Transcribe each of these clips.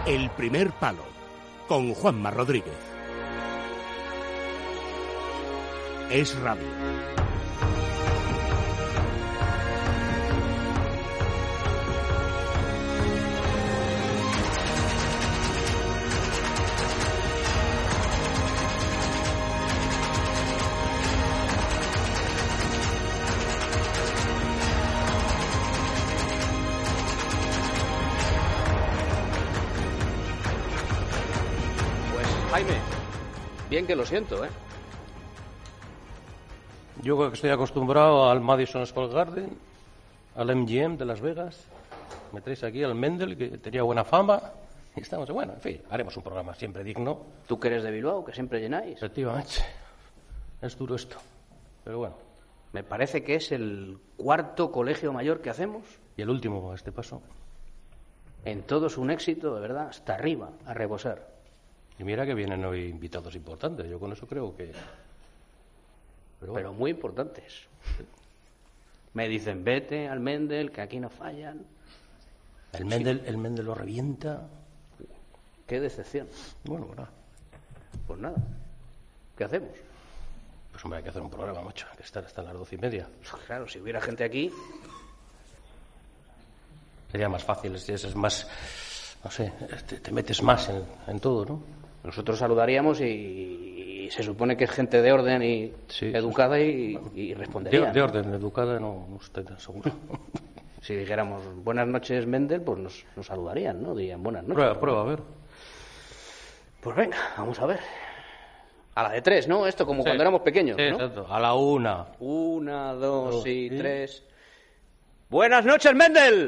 El primer palo, con Juanma Rodríguez. Es Radio. Jaime, bien que lo siento, ¿eh? Yo creo que estoy acostumbrado al Madison Square Garden, al MGM de Las Vegas. Me traéis aquí al Mendel, que tenía buena fama. Y estamos, bueno, en fin, haremos un programa siempre digno. Tú que eres de Bilbao, que siempre llenáis. Efectivamente. Es duro esto, pero bueno. Me parece que es el 4º colegio mayor que hacemos. Y el último a este paso. En todo es un éxito, de verdad, hasta arriba, a rebosar. Y mira que vienen hoy invitados importantes. Yo con eso creo que... Pero muy importantes. Me dicen, vete al Mendel, que aquí no fallan. El Mendel lo revienta. Qué decepción. Bueno, nada. Pues nada. ¿Qué hacemos? Pues hombre, hay que hacer un programa, macho. Hay que estar hasta las 12:30. Claro, si hubiera gente aquí... Sería más fácil, es más... No sé, te metes más en todo, ¿no? Nosotros saludaríamos y se supone que es gente de orden y sí, educada y respondería. De orden, educada no estoy tan seguro. Si dijéramos buenas noches, Mendel, pues nos saludarían, ¿no? Dirían buenas noches. Prueba, a ver. Pues venga, vamos a ver. A la de 3, ¿no? Esto como cuando éramos pequeños, sí, ¿no? Exacto. A la 1. 1, 2 y 3. ¡Buenas noches, Mendel!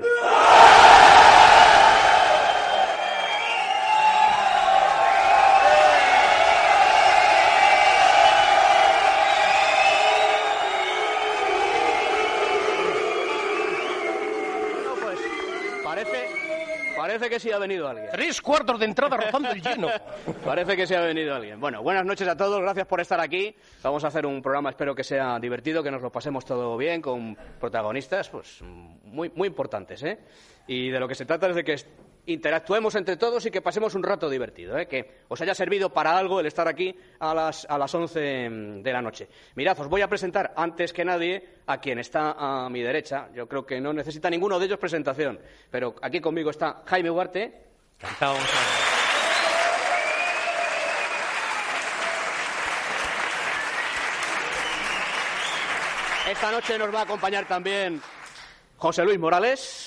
Parece que sí ha venido alguien. 3/4 de entrada rozando el lleno. Parece que sí ha venido alguien. Bueno, buenas noches a todos, gracias por estar aquí. Vamos a hacer un programa, espero que sea divertido, que nos lo pasemos todo bien, con protagonistas pues muy importantes, ¿eh? Y de lo que se trata es de que interactuemos entre todos y que pasemos un rato divertido, ¿eh? Que os haya servido para algo el estar aquí a las 11 de la noche. Mirad, os voy a presentar antes que nadie a quien está a mi derecha. Yo creo que no necesita ninguno de ellos presentación, pero aquí conmigo está Jaime Ugarte. Encantado. Esta noche nos va a acompañar también José Luis Morales.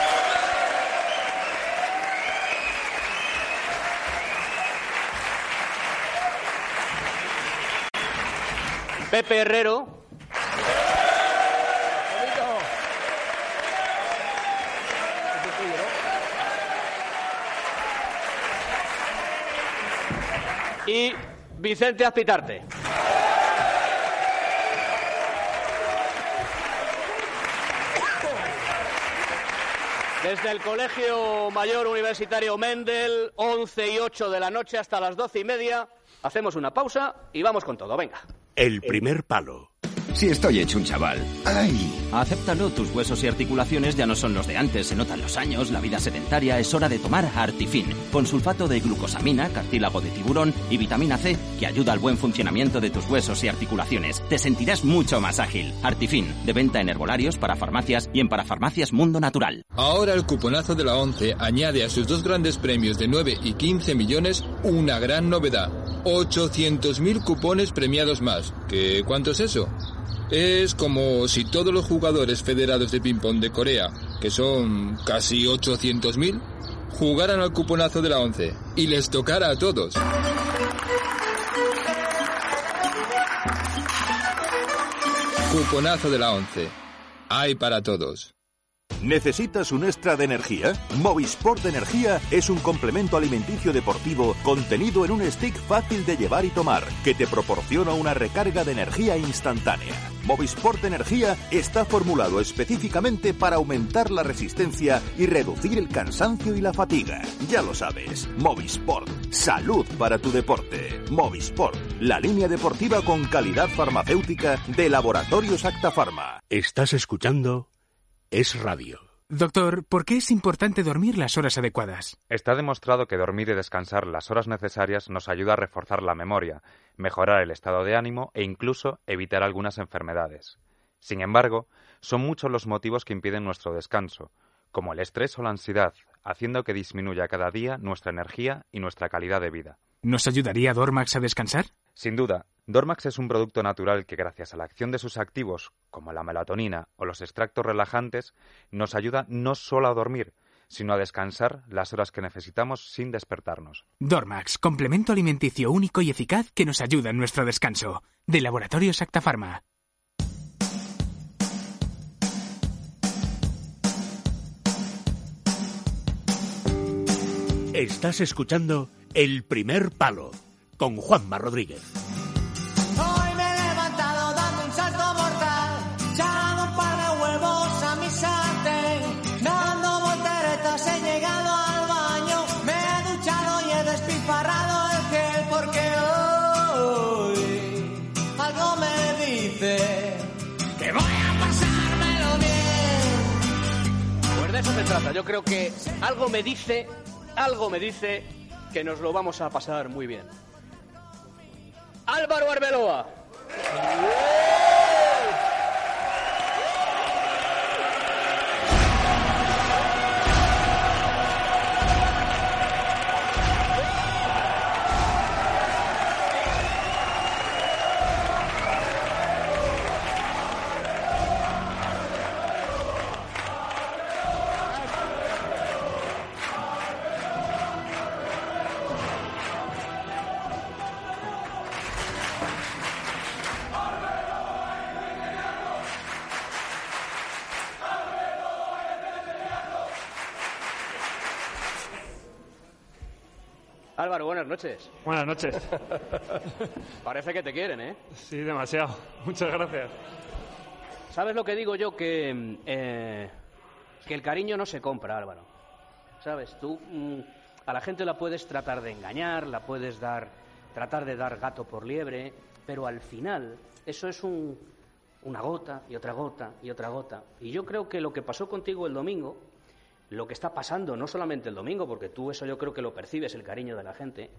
Pepe Herrero. Y Vicente Azpitarte. Desde el Colegio Mayor Universitario Mendel, 11 y 8 de la noche hasta las 12:30. Hacemos una pausa y vamos con todo, venga. El primer palo. Si estoy hecho un chaval. ¡Ay! Acéptalo, tus huesos y articulaciones ya no son los de antes, se notan los años, la vida sedentaria, es hora de tomar Artifin, con sulfato de glucosamina, cartílago de tiburón y vitamina C, que ayuda al buen funcionamiento de tus huesos y articulaciones. Te sentirás mucho más ágil. Artifin, de venta en herbolarios, para farmacias y en parafarmacias Mundo Natural. Ahora el cuponazo de la ONCE añade a sus 2 grandes premios de 9 y 15 millones una gran novedad. 800.000 cupones premiados más. ¿Qué cuánto es eso? Es como si todos los jugadores federados de ping-pong de Corea, que son casi 800.000, jugaran al cuponazo de la ONCE y les tocara a todos. Cuponazo de la ONCE. Hay para todos. ¿Necesitas un extra de energía? Movisport de Energía es un complemento alimenticio deportivo contenido en un stick fácil de llevar y tomar, que te proporciona una recarga de energía instantánea. Movisport de Energía está formulado específicamente para aumentar la resistencia y reducir el cansancio y la fatiga. Ya lo sabes, Movisport, salud para tu deporte. Movisport, la línea deportiva con calidad farmacéutica de Laboratorios Acta Pharma. Estás escuchando Es Radio. Doctor, ¿por qué es importante dormir las horas adecuadas? Está demostrado que dormir y descansar las horas necesarias nos ayuda a reforzar la memoria, mejorar el estado de ánimo e incluso evitar algunas enfermedades. Sin embargo, son muchos los motivos que impiden nuestro descanso, como el estrés o la ansiedad, haciendo que disminuya cada día nuestra energía y nuestra calidad de vida. ¿Nos ayudaría Dormax a descansar? Sin duda, Dormax es un producto natural que gracias a la acción de sus activos, como la melatonina o los extractos relajantes, nos ayuda no solo a dormir, sino a descansar las horas que necesitamos sin despertarnos. Dormax, complemento alimenticio único y eficaz que nos ayuda en nuestro descanso. De Laboratorios Acta Pharma. Estás escuchando El Primer Palo con Juanma Rodríguez. Hoy me he levantado dando un salto mortal, echando un par de huevos a mi sartén, dando volteretas he llegado al baño, me he duchado y he despilfarrado el gel porque hoy algo me dice que voy a pasármelo bien. Pues de eso se trata. Yo creo que algo me dice que nos lo vamos a pasar muy bien. Álvaro Arbeloa. Álvaro, buenas noches. Buenas noches. Parece que te quieren, ¿eh? Sí, demasiado. Muchas gracias. ¿Sabes lo que digo yo? Que el cariño no se compra, Álvaro. ¿Sabes? Tú a la gente la puedes tratar de engañar, la puedes tratar de dar gato por liebre, pero al final eso es una gota y otra gota y otra gota. Y yo creo que lo que pasó contigo el domingo, lo que está pasando, no solamente el domingo, porque tú eso yo creo que lo percibes, el cariño de la gente,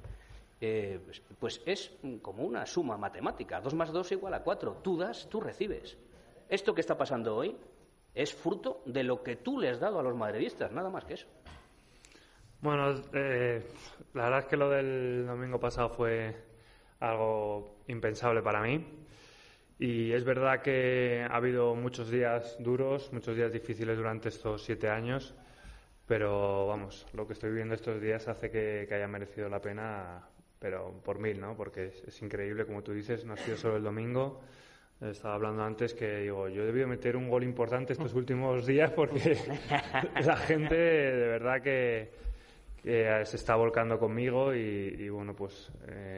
pues es como una suma matemática. 2 más 2 igual a 4. Tú das, tú recibes. Esto que está pasando hoy es fruto de lo que tú le has dado a los madridistas, nada más que eso. Bueno, la verdad es que lo del domingo pasado fue algo impensable para mí. Y es verdad que ha habido muchos días duros, muchos días difíciles durante estos 7 años. Pero, vamos, lo que estoy viviendo estos días hace que haya merecido la pena, pero por 1000, ¿no? Porque es increíble, como tú dices, no ha sido solo el domingo. Estaba hablando antes que, digo, yo he debido meter un gol importante estos últimos días porque la gente, de verdad, que se está volcando conmigo y bueno, pues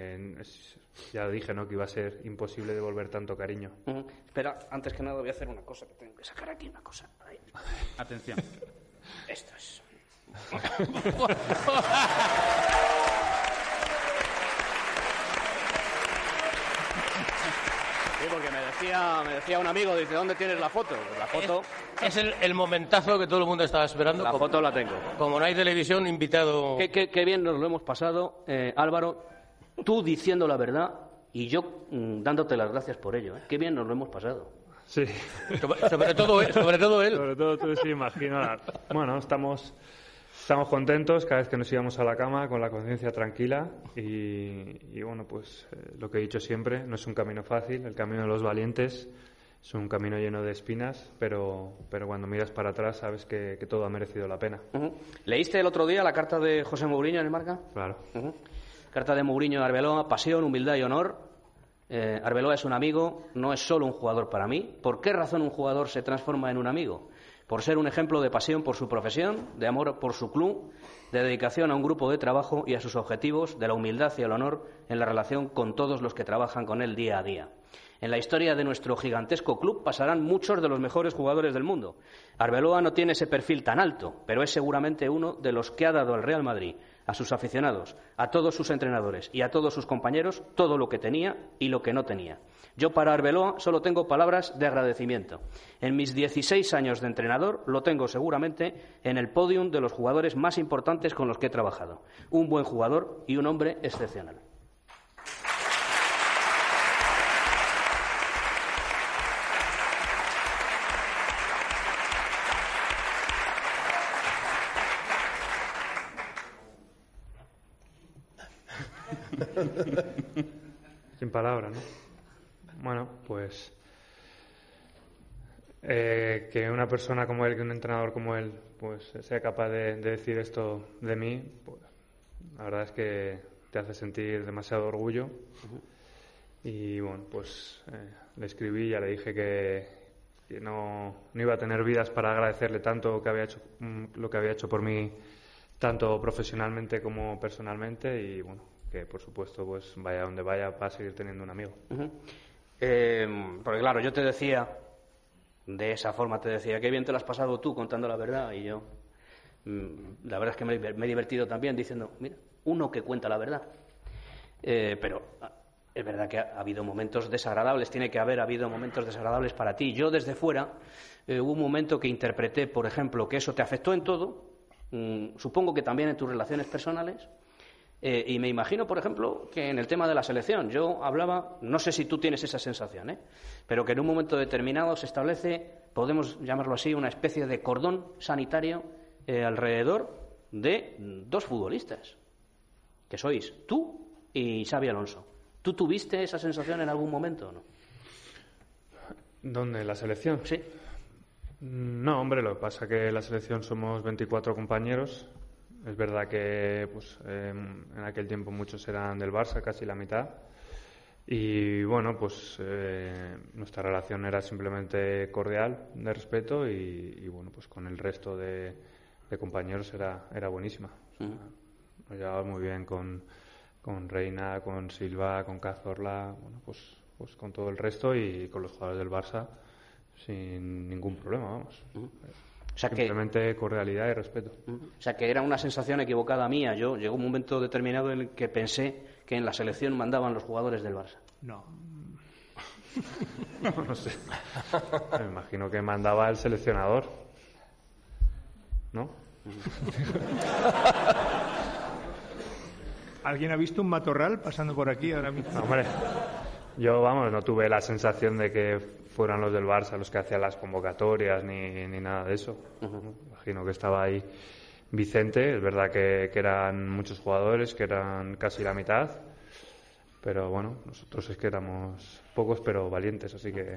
ya lo dije, ¿no? Que iba a ser imposible devolver tanto cariño. Espera, antes que nada voy a hacer una cosa, que tengo que sacar aquí una cosa. Ahí. Atención. Esto es... Sí, porque me decía un amigo, dice, ¿dónde tienes la foto? Pues la foto... Es el momentazo que todo el mundo estaba esperando. La foto la tengo. Como no hay televisión, invitado... Qué bien nos lo hemos pasado, Álvaro, tú diciendo la verdad y yo dándote las gracias por ello. Qué bien nos lo hemos pasado. Sí. Sobre todo él. Sobre todo tú, sí, imagino. Bueno, estamos contentos cada vez que nos íbamos a la cama con la conciencia tranquila y bueno, pues lo que he dicho siempre, no es un camino fácil, el camino de los valientes es un camino lleno de espinas, pero cuando miras para atrás sabes que todo ha merecido la pena. ¿Leíste el otro día la carta de José Mourinho en el Marca? Claro. Carta de Mourinho a Arbeloa, pasión, humildad y honor. Arbeloa es un amigo, no es solo un jugador para mí. ¿Por qué razón un jugador se transforma en un amigo? Por ser un ejemplo de pasión por su profesión, de amor por su club, de dedicación a un grupo de trabajo y a sus objetivos, de la humildad y el honor en la relación con todos los que trabajan con él día a día. En la historia de nuestro gigantesco club pasarán muchos de los mejores jugadores del mundo. Arbeloa no tiene ese perfil tan alto, pero es seguramente uno de los que ha dado al Real Madrid, a sus aficionados, a todos sus entrenadores y a todos sus compañeros todo lo que tenía y lo que no tenía. Yo para Arbeloa solo tengo palabras de agradecimiento. En mis 16 años de entrenador lo tengo seguramente en el podium de los jugadores más importantes con los que he trabajado. Un buen jugador y un hombre excepcional. Sin palabras, ¿no? Bueno, pues que una persona como él, que un entrenador como él, pues sea capaz de decir esto de mí, pues la verdad es que te hace sentir demasiado orgullo. Y bueno, pues le escribí, ya le dije que no iba a tener vidas para agradecerle tanto que había hecho, lo que había hecho por mí, tanto profesionalmente como personalmente, y bueno, que por supuesto pues vaya donde vaya va a seguir teniendo un amigo. Porque claro, yo te decía, de esa forma te decía, qué bien te lo has pasado tú contando la verdad, y yo la verdad es que me he divertido también diciendo, mira, uno que cuenta la verdad. Pero es verdad que ha habido momentos desagradables, tiene que haber habido momentos desagradables para ti. Yo desde fuera hubo un momento que interpreté, por ejemplo, que eso te afectó en todo, supongo que también en tus relaciones personales. Y me imagino, por ejemplo, que en el tema de la selección, yo hablaba, no sé si tú tienes esa sensación, pero que en un momento determinado se establece, podemos llamarlo así, una especie de cordón sanitario alrededor de dos futbolistas, que sois tú y Xavi Alonso. ¿Tú tuviste esa sensación en algún momento o no? ¿Dónde? ¿En la selección? Sí. No, hombre, lo que pasa es que en la selección somos 24 compañeros. Es verdad que pues, en aquel tiempo muchos eran del Barça, casi la mitad. Y bueno, pues nuestra relación era simplemente cordial, de respeto, y bueno, pues con el resto de compañeros era buenísima. O sea, nos llevaba muy bien con Reina, con Silva, con Cazorla, bueno, pues con todo el resto y con los jugadores del Barça sin ningún problema, vamos. O sea simplemente cordialidad y respeto. O sea, que era una sensación equivocada mía. Yo llegó un momento determinado en el que pensé que en la selección mandaban los jugadores del Barça. No. No sé. Me imagino que mandaba el seleccionador. ¿No? ¿Alguien ha visto un matorral pasando por aquí ahora mismo? No, hombre, yo, vamos, no tuve la sensación de que fueran los del Barça los que hacían las convocatorias ni nada de eso. Imagino que estaba ahí Vicente. Es verdad que eran muchos jugadores, que eran casi la mitad, pero bueno, nosotros es que éramos pocos pero valientes, así que...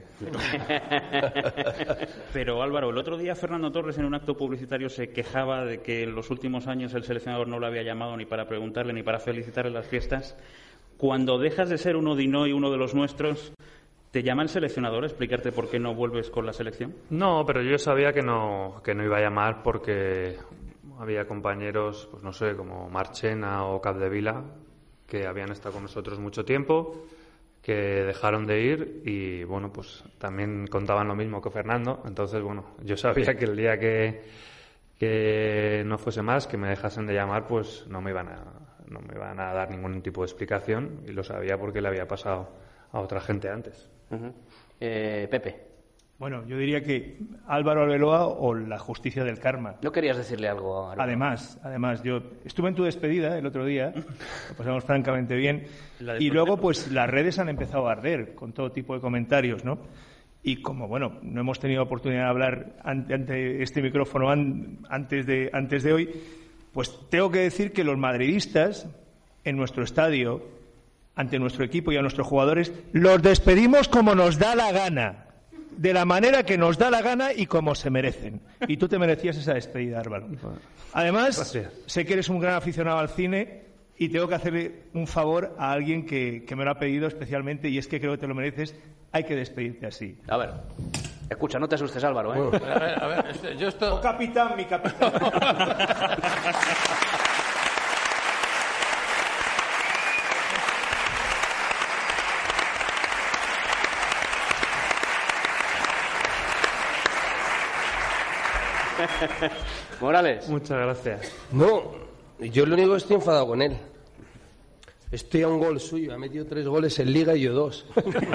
Pero Álvaro, el otro día Fernando Torres en un acto publicitario se quejaba de que en los últimos años el seleccionador no lo había llamado ni para preguntarle ni para felicitarle las fiestas. Cuando dejas de ser uno de Inó y uno de los nuestros, ¿te llama el seleccionador a explicarte por qué no vuelves con la selección? No, pero yo sabía que no iba a llamar porque había compañeros, pues no sé, como Marchena o Capdevila, que habían estado con nosotros mucho tiempo, que dejaron de ir y, bueno, pues también contaban lo mismo que Fernando. Entonces, bueno, yo sabía que el día que no fuese más, que me dejasen de llamar, pues no me iban a dar ningún tipo de explicación, y lo sabía porque le había pasado a otra gente antes. Pepe. Bueno, yo diría que Álvaro Arbeloa o la justicia del karma. ¿No querías decirle algo a Arbeloa? Además, yo estuve en tu despedida el otro día, lo pasamos francamente bien, y luego pues las redes han empezado a arder con todo tipo de comentarios, ¿no? Y como, bueno, no hemos tenido oportunidad de hablar ante este micrófono antes de hoy, pues tengo que decir que los madridistas en nuestro estadio, ante nuestro equipo y a nuestros jugadores, los despedimos como nos da la gana, de la manera que nos da la gana y como se merecen. Y tú te merecías esa despedida, Álvaro. Además, sé que eres un gran aficionado al cine y tengo que hacerle un favor a alguien que me lo ha pedido especialmente, y es que creo que te lo mereces. Hay que despedirte así. A ver, escucha, no te asustes, Álvaro, ¿eh? Bueno, a ver, yo esto... Oh, capitán, mi capitán. Morales. Muchas gracias. No, yo lo único que estoy enfadado con él. Estoy a un gol suyo, ha metido 3 goles en Liga y yo 2.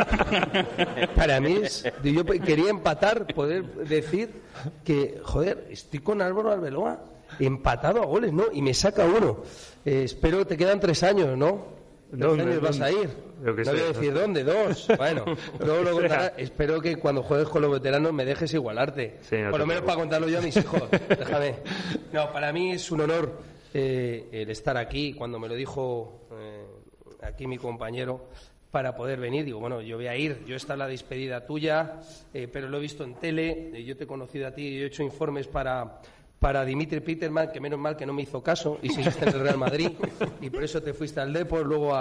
Para mí yo quería empatar, poder decir que, joder, estoy con Álvaro Arbeloa, empatado a goles, ¿no? Y me saca 1. Espero que te quedan 3 años, ¿no? 3 años vas a ir. No voy a decir dónde, 2. Bueno, luego lo contarás. Espero que cuando juegues con los veteranos me dejes igualarte. Sí, no por lo menos para contarlo yo a mis hijos. Déjame. No, para mí es un honor el estar aquí. Cuando me lo dijo aquí mi compañero para poder venir, digo, bueno, yo voy a ir. Yo esta es la despedida tuya, pero lo he visto en tele. Yo te he conocido a ti y he hecho informes para Dimitri Peterman, que menos mal que no me hizo caso y seguiste en el Real Madrid y por eso te fuiste al Depor, luego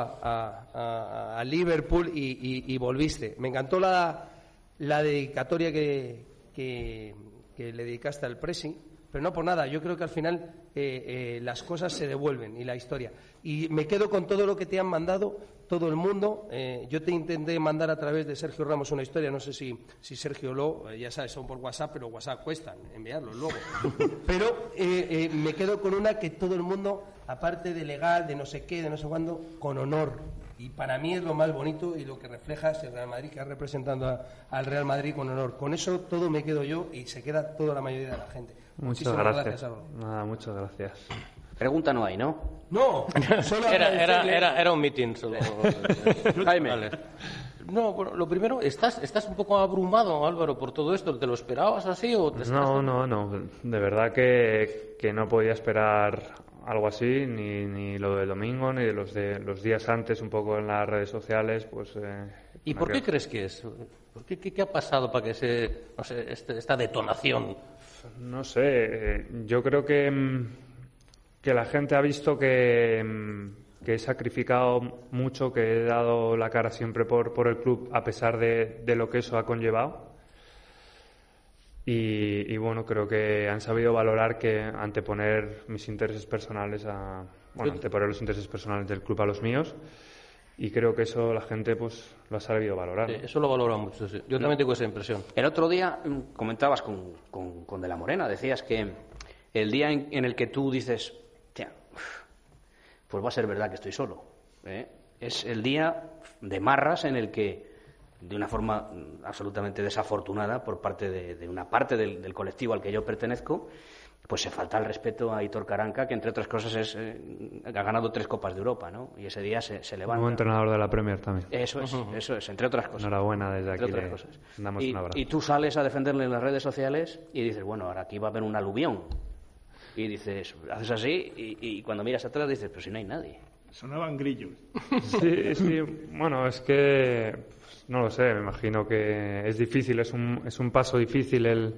a Liverpool y volviste. Me encantó la dedicatoria que le dedicaste al Presi, pero no por nada. Yo creo que al final las cosas se devuelven y la historia. Y me quedo con todo lo que te han mandado todo el mundo. Yo te intenté mandar a través de Sergio Ramos una historia, no sé si Sergio ya sabes, son por WhatsApp, pero WhatsApp cuestan enviarlos luego. Pero me quedo con una que todo el mundo, aparte de legal, de no sé qué, de no sé cuándo, con honor. Y para mí es lo más bonito y lo que refleja el Real Madrid, que va representando al Real Madrid con honor. Con eso todo me quedo yo y se queda toda la mayoría de la gente. Muchas gracias. Nada, muchas gracias. Pregunta no hay, ¿no? No, solo era un meeting solo. Jaime. Vale. No, bueno, lo primero, ¿estás un poco abrumado, Álvaro, por todo esto? ¿Te lo esperabas así o te No. De verdad que no podía esperar algo así, ni lo del domingo, ni de los días antes, un poco en las redes sociales, pues... ¿Y por qué crees que es? ¿Qué ha pasado para que esta detonación? No sé, yo creo que la gente ha visto que he sacrificado mucho, que he dado la cara siempre por el club a pesar de lo que eso ha conllevado. Y bueno, creo que han sabido valorar que anteponer mis intereses personales anteponer los intereses personales del club a los míos. Y creo que eso la gente pues lo ha sabido valorar. Sí, eso lo valora mucho, sí. Yo también tengo esa impresión. El otro día comentabas con De la Morena, decías que el día en el que tú dices, pues va a ser verdad que estoy solo. Es el día de marras en el que, de una forma absolutamente desafortunada por parte de una parte del colectivo al que yo pertenezco, pues se falta el respeto a Aitor Karanka, que entre otras cosas ha ganado 3 Copas de Europa, ¿no? Y ese día se levanta. Como entrenador de la Premier también. Eso es, entre otras cosas. Enhorabuena desde aquí, le damos un abrazo. Y tú sales a defenderle en las redes sociales y dices, bueno, ahora aquí va a haber un aluvión. Y dices, haces así y cuando miras atrás dices, pero si no hay nadie. Sonaban grillos. Sí, bueno, es que no lo sé, me imagino que es difícil, es un paso difícil el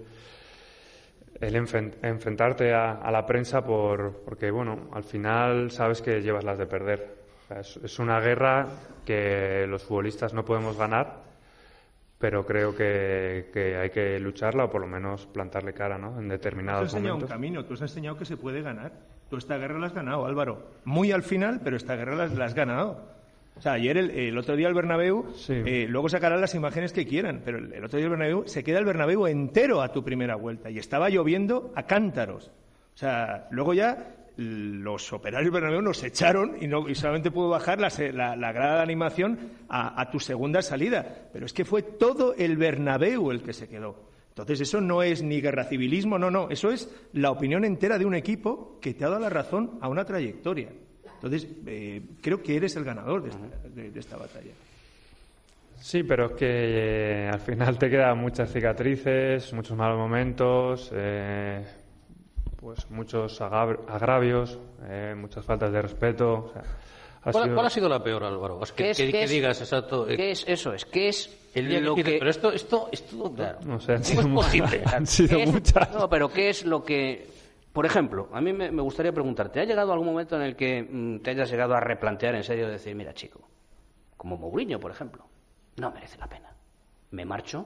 enfrentarte a la prensa porque, bueno, al final sabes que llevas las de perder. O sea, es una guerra que los futbolistas no podemos ganar, pero creo que hay que lucharla o por lo menos plantarle cara, ¿no? En determinados momentos. Tú has enseñado un camino, tú has enseñado que se puede ganar. Tú esta guerra la has ganado, Álvaro. Muy al final, pero esta guerra la has ganado. O sea, ayer, el otro día el Bernabéu, luego sacarán las imágenes que quieran, pero el otro día el Bernabéu, se queda el Bernabéu entero a tu primera vuelta y estaba lloviendo a cántaros. O sea, luego ya los operarios del Bernabéu nos echaron y solamente pudo bajar la grada de animación a tu segunda salida. Pero es que fue todo el Bernabéu el que se quedó. Entonces eso no es ni guerra civilismo, no, eso es la opinión entera de un equipo que te ha dado la razón a una trayectoria. Entonces, creo que eres el ganador de esta batalla. Sí, pero es que al final te quedan muchas cicatrices, muchos malos momentos, pues muchos agravios, muchas faltas de respeto. O sea, ¿Cuál ha sido la peor, Álvaro? Que digas exacto. ¿Qué es eso? ¿Qué es el día lo que que... Pero esto claro. No sé, ¿Cómo es posible? Han sido muchas. No, pero ¿qué es lo que... Por ejemplo, a mí me gustaría preguntarte, ¿ha llegado algún momento en el que te hayas llegado a replantear en serio, decir, mira, chico, como Mourinho, por ejemplo, no merece la pena? Me marcho,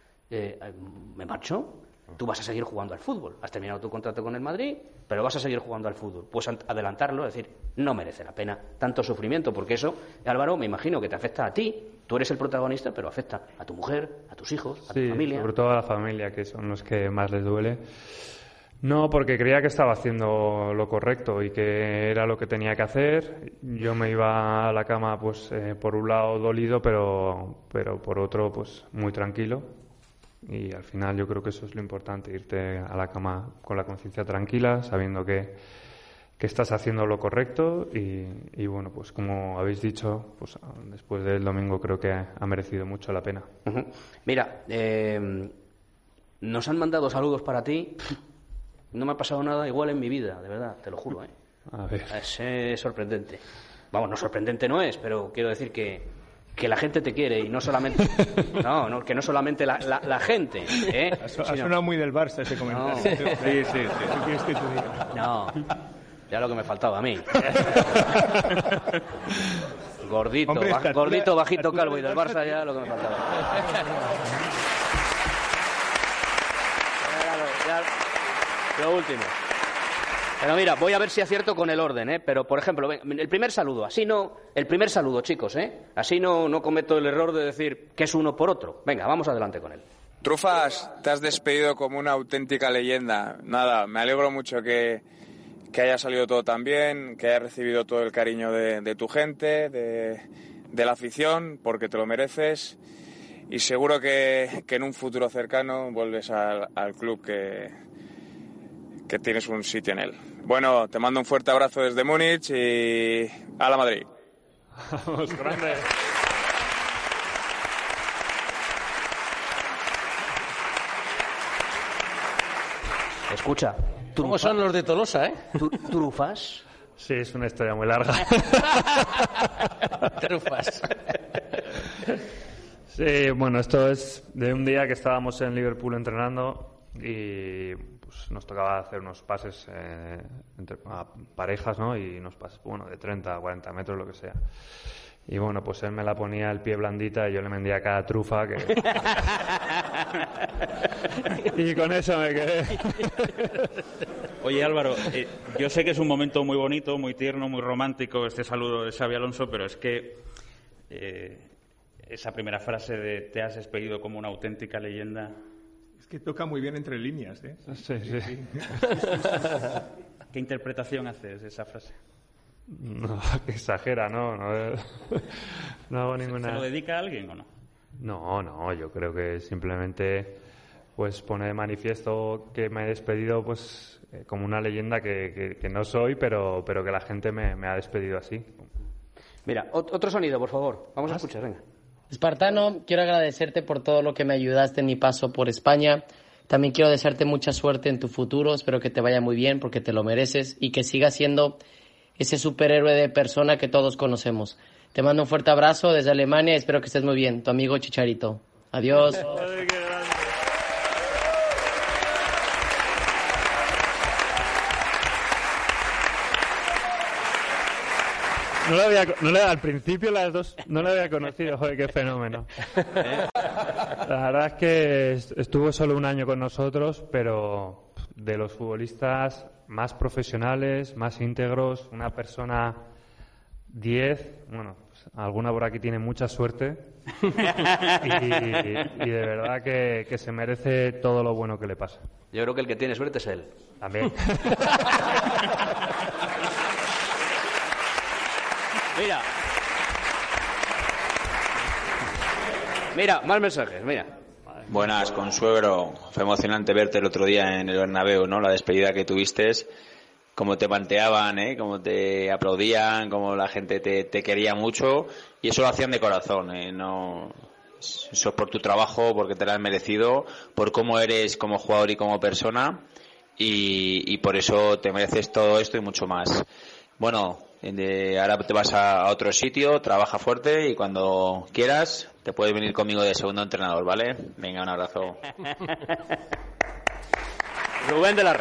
tú vas a seguir jugando al fútbol, has terminado tu contrato con el Madrid, pero vas a seguir jugando al fútbol. Pues adelantarlo, decir, no merece la pena tanto sufrimiento, porque eso, Álvaro, me imagino que te afecta a ti, tú eres el protagonista, pero afecta a tu mujer, a tus hijos, a tu familia. Sobre todo a la familia, que son los que más les duele. No, porque creía que estaba haciendo lo correcto y que era lo que tenía que hacer. Yo me iba a la cama, pues, por un lado dolido, pero por otro, pues, muy tranquilo. Y al final yo creo que eso es lo importante, irte a la cama con la conciencia tranquila, sabiendo que estás haciendo lo correcto y bueno, pues como habéis dicho, pues después del domingo creo que ha merecido mucho la pena. Uh-huh. Mira, nos han mandado saludos para ti. No me ha pasado nada igual en mi vida, de verdad, te lo juro, ¿eh? A ver. Es sorprendente. Vamos, no sorprendente no es, pero quiero decir que la gente te quiere y no solamente... No, que no solamente la gente, ¿eh? Ha sonado muy del Barça ese comentario. No. Sí. ¿Qué quieres que te diga? No, ya lo que me faltaba a mí. Gordito, Hombre, gordito, bajito, calvo y del Barça ya lo que me faltaba. Lo último. Pero mira, voy a ver si acierto con el orden, ¿eh? Pero, por ejemplo, el primer saludo, el primer saludo, chicos, ¿eh? Así no cometo el error de decir que es uno por otro. Venga, vamos adelante con él. Trufas, te has despedido como una auténtica leyenda. Nada, me alegro mucho que haya salido todo tan bien, que hayas recibido todo el cariño de tu gente, de la afición, porque te lo mereces. Y seguro que en un futuro cercano vuelves al club que tienes un sitio en él. Bueno, te mando un fuerte abrazo desde Múnich y a la Madrid. Vamos, grande. Escucha. ¿Cómo son los de Tolosa, eh? ¿Trufas? Sí, es una historia muy larga. Trufas. Sí, bueno, esto es de un día que estábamos en Liverpool entrenando y pues nos tocaba hacer unos pases entre parejas, ¿no? Y unos pases, bueno, de 30 a 40 metros, lo que sea. Y bueno, pues él me la ponía el pie blandita y yo le vendía cada trufa que... Y con eso me quedé. Oye, Álvaro, yo sé que es un momento muy bonito, muy tierno, muy romántico este saludo de Xabi Alonso, pero es que esa primera frase de te has despedido como una auténtica leyenda... Es que toca muy bien entre líneas, ¿eh? Sí. ¿Qué interpretación haces de esa frase? No, que exagera, no hago ninguna... ¿Se lo dedica a alguien o no? No, yo creo que simplemente pues pone de manifiesto que me he despedido pues como una leyenda que no soy, pero que la gente me ha despedido así. Mira, otro sonido, por favor. Vamos a escuchar, venga. Espartano, quiero agradecerte por todo lo que me ayudaste en mi paso por España. También quiero desearte mucha suerte en tu futuro. Espero que te vaya muy bien porque te lo mereces y que sigas siendo ese superhéroe de persona que todos conocemos. Te mando un fuerte abrazo desde Alemania y espero que estés muy bien. Tu amigo Chicharito. Adiós. Al principio las dos no la había conocido. Joder, qué fenómeno. La verdad es que estuvo solo un año con nosotros, pero de los futbolistas más profesionales, más íntegros, una persona 10, bueno, pues alguna por aquí tiene mucha suerte y de verdad que se merece todo lo bueno que le pasa. Yo creo que el que tiene suerte es él. También. Mira, más mensajes, mira. Buenas, consuegro. Fue emocionante verte el otro día en el Bernabéu, ¿no? La despedida que tuviste, cómo te manteaban, cómo te aplaudían, cómo la gente te quería mucho y eso lo hacían de corazón, no... Eso es por tu trabajo, porque te lo has merecido, por cómo eres como jugador y como persona y por eso te mereces todo esto y mucho más. Bueno, ahora te vas a otro sitio, trabaja fuerte y cuando quieras te puedes venir conmigo de segundo entrenador, ¿vale? Venga, un abrazo. Rubén de la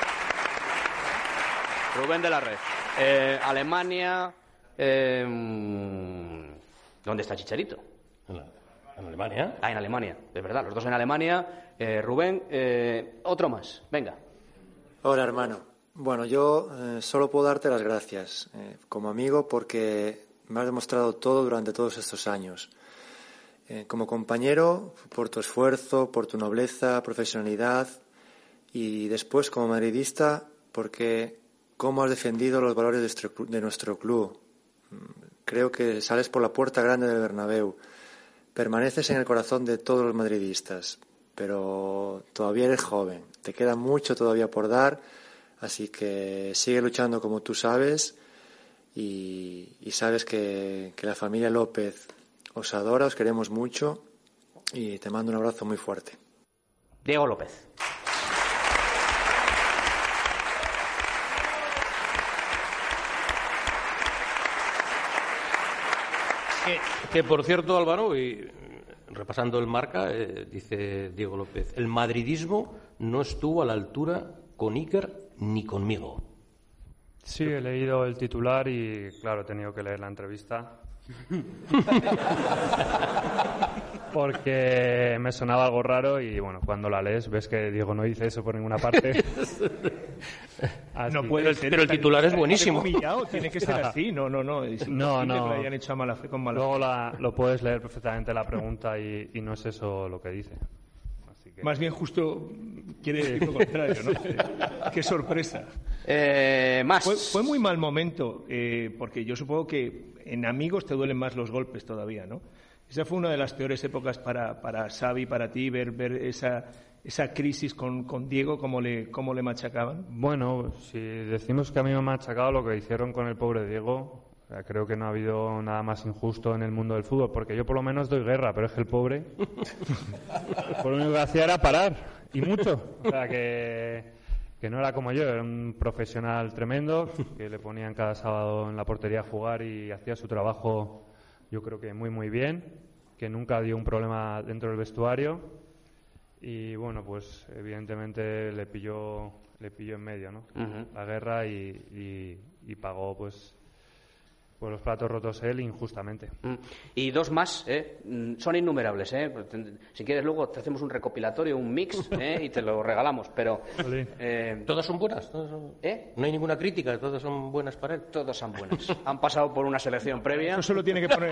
Red. Alemania. ¿Dónde está Chicharito? ¿En Alemania? En Alemania, es verdad, los dos en Alemania. Rubén, otro más, venga. Hola, hermano. Bueno, yo solo puedo darte las gracias como amigo porque me has demostrado todo durante todos estos años. Como compañero, por tu esfuerzo, por tu nobleza, profesionalidad y después como madridista porque cómo has defendido los valores de nuestro club. Creo que sales por la puerta grande del Bernabéu. Permaneces en el corazón de todos los madridistas, pero todavía eres joven. Te queda mucho todavía por dar, así que sigue luchando como tú sabes y sabes que la familia López os adora, os queremos mucho y te mando un abrazo muy fuerte. Diego López. Que por cierto, Álvaro, y repasando el Marca, dice Diego López, el madridismo no estuvo a la altura con Iker ni conmigo. Sí, he leído el titular y, claro, he tenido que leer la entrevista. Porque me sonaba algo raro y, bueno, cuando la lees ves que Diego no dice eso por ninguna parte. No puede ser. Pero el titular es buenísimo. Tiene que ser así. No. Es imposible que lo hayan hecho a mala fe, con mala Luego fe. lo puedes leer perfectamente la pregunta y no es eso lo que dice. Así que... Más bien justo quiere decir lo contrario, ¿no? Qué sorpresa. Más. Fue muy mal momento, porque yo supongo que en amigos te duelen más los golpes todavía, ¿no? Esa fue una de las peores épocas para Xavi, para ti, ver esa crisis con Diego, cómo le machacaban. Bueno, si decimos que a mí me ha machacado lo que hicieron con el pobre Diego, o sea, creo que no ha habido nada más injusto en el mundo del fútbol, porque yo por lo menos doy guerra, pero es que el pobre, por lo único que hacía era parar, y mucho. O sea, que no era como yo, era un profesional tremendo, que le ponían cada sábado en la portería a jugar y hacía su trabajo, yo creo que muy muy bien, que nunca dio un problema dentro del vestuario y bueno, pues evidentemente le pilló en medio, ¿no? La guerra y pagó pues los platos rotos él injustamente. Y dos más, son innumerables, si quieres luego te hacemos un recopilatorio, un mix, y te lo regalamos, pero todas son buenas, no hay ninguna crítica, todas son buenas para él. Todas son buenas. Han pasado por una selección previa. Eso solo tiene que poner,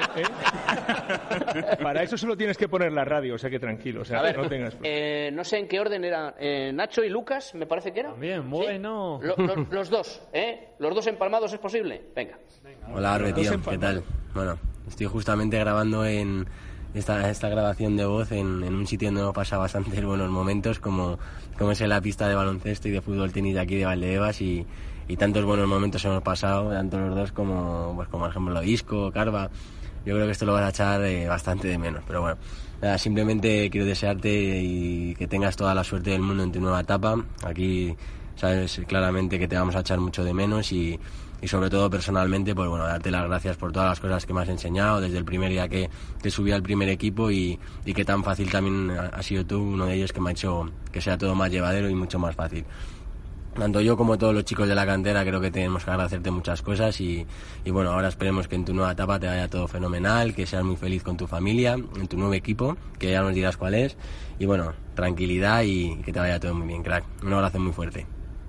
para eso solo tienes que poner la radio, o sea que tranquilo, o sea, a ver, no tengas no sé en qué orden era Nacho y Lucas, me parece que era. También, bueno. ¿Sí? Los dos, los dos empalmados, ¿es posible? Venga. Hola, Arbe, tío, ¿qué tal? Bueno, estoy justamente grabando en esta grabación de voz en un sitio donde hemos pasado bastante buenos momentos, como es en la pista de baloncesto y de fútbol tenis de aquí de Valdebebas, y tantos buenos momentos hemos pasado, tanto los dos como por ejemplo Isco, Carva. Yo creo que esto lo vas a echar bastante de menos, pero bueno, nada, simplemente quiero desearte y que tengas toda la suerte del mundo en tu nueva etapa. Aquí sabes claramente que te vamos a echar mucho de menos y sobre todo personalmente, pues bueno, darte las gracias por todas las cosas que me has enseñado desde el primer día que te subí al primer equipo y que tan fácil también has sido tú, uno de ellos que me ha hecho que sea todo más llevadero y mucho más fácil. Tanto yo como todos los chicos de la cantera creo que tenemos que agradecerte muchas cosas y bueno, ahora esperemos que en tu nueva etapa te vaya todo fenomenal, que seas muy feliz con tu familia, en tu nuevo equipo, que ya nos dirás cuál es, y bueno, tranquilidad y que te vaya todo muy bien, crack. Un abrazo muy fuerte.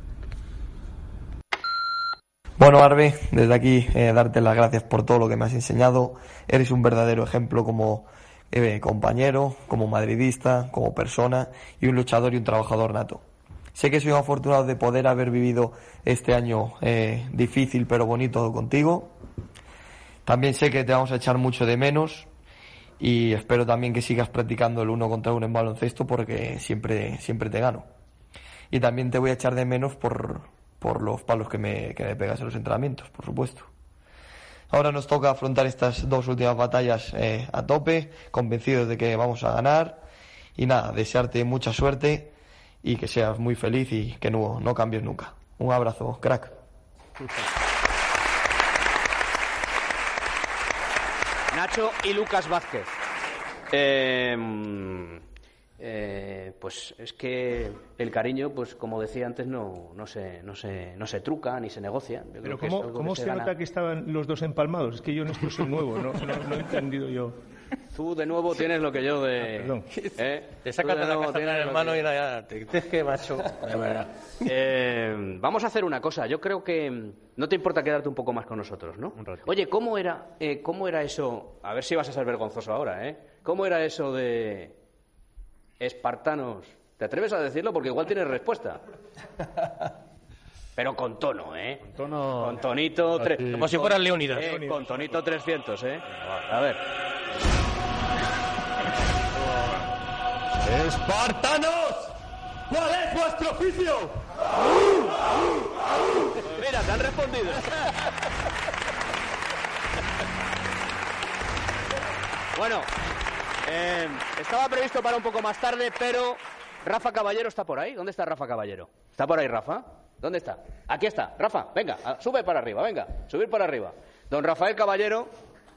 Bueno, Arbe, desde aquí darte las gracias por todo lo que me has enseñado. Eres un verdadero ejemplo como compañero, como madridista, como persona y un luchador y un trabajador nato. Sé que soy un afortunado de poder haber vivido este año difícil pero bonito contigo. También sé que te vamos a echar mucho de menos y espero también que sigas practicando el 1 contra 1 en baloncesto porque siempre te gano. Y también te voy a echar de menos por los palos que me pegas en los entrenamientos, por supuesto. Ahora nos toca afrontar estas dos últimas batallas a tope, convencidos de que vamos a ganar. Y nada, desearte mucha suerte y que seas muy feliz y que no cambies nunca. Un abrazo, crack. Nacho y Lucas Vázquez. Pues es que el cariño, pues como decía antes, no se truca ni se negocia. Yo Pero creo que ¿cómo se nota que estaban los dos empalmados? Es que yo en esto soy nuevo, no he entendido yo. Tú de nuevo tienes lo que yo de... Perdón. Te sacas de la caja de hermano y ya te que macho. Vamos a hacer una cosa. Yo creo que no te importa quedarte un poco más con nosotros, ¿no? Oye, ¿cómo era eso? A ver si vas a ser vergonzoso ahora, ¿eh? ¿Cómo era eso de espartanos ¿Te atreves a decirlo? Porque igual tienes respuesta. Pero con tono, ¿eh? Con tonito... Como si fueran Leónidas. Con tonito 300, ¿eh? A ver. ¡Espartanos! ¿Cuál es vuestro oficio? Mira, te han respondido. Bueno, estaba previsto para un poco más tarde, pero Rafa Caballero está por ahí. ¿Dónde está Rafa Caballero? ¿Está por ahí, Rafa? ¿Dónde está? Aquí está. Rafa, venga, sube para arriba, venga, subir para arriba. Don Rafael Caballero.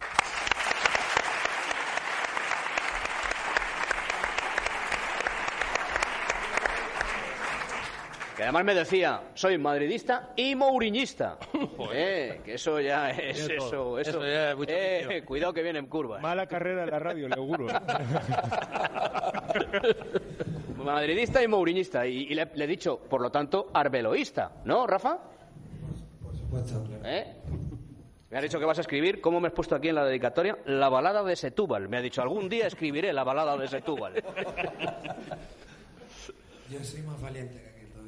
Que además me decía, soy madridista y mouriñista. Que eso ya es... Eso ya es cuidado que viene en curva. Mala carrera en la radio, le auguro. Madridista y mouriñista. Y le he dicho, por lo tanto, arbeloísta. ¿No, Rafa? Por supuesto, claro. Me ha dicho que vas a escribir, ¿cómo me has puesto aquí en la dedicatoria? La balada de Setúbal. Me ha dicho, algún día escribiré la balada de Setúbal. Yo soy más valiente que aquel todavía.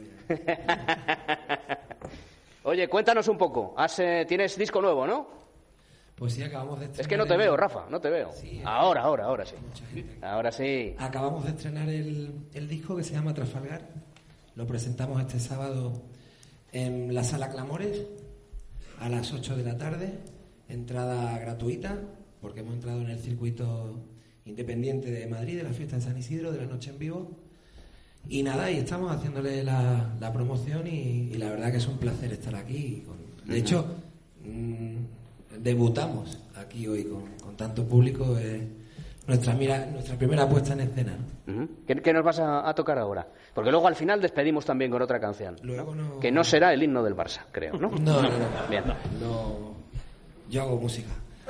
Oye, cuéntanos un poco. Tienes disco nuevo, ¿no? Pues sí, acabamos de estrenar... Es que no te veo, Rafa, no te veo. Sí, ahora sí. Ahora sí. Acabamos de estrenar el disco que se llama Trafalgar. Lo presentamos este sábado en la Sala Clamores a las 8 de la tarde. Entrada gratuita, porque hemos entrado en el circuito independiente de Madrid, de la fiesta de San Isidro, de la noche en vivo. Y nada, y estamos haciéndole la promoción y la verdad que es un placer estar aquí. De hecho, debutamos aquí hoy con tanto público. Nuestra primera puesta en escena. ¿Qué nos vas a tocar ahora? Porque luego al final despedimos también con otra canción. Luego no... Que no será el himno del Barça, creo, ¿no? No. Bien. No, yo hago música.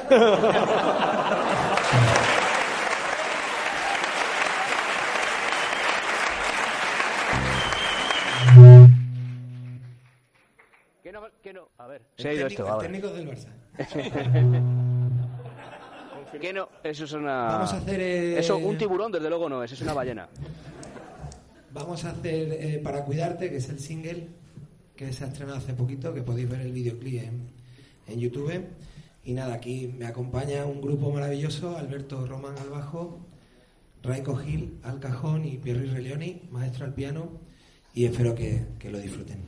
¿Qué no? A ver, se ha ido esto ahora. El técnico del Barça. ¿Qué no? Eso es una... Vamos a hacer... Eso, un tiburón, desde luego no es una ballena. Vamos a hacer Para Cuidarte, que es el single que se ha estrenado hace poquito, que podéis ver el videoclip en YouTube. Y nada, aquí me acompaña un grupo maravilloso, Alberto Román al bajo, Raico Gil al cajón y Pierri Relioni, maestro al piano, y espero que lo disfruten.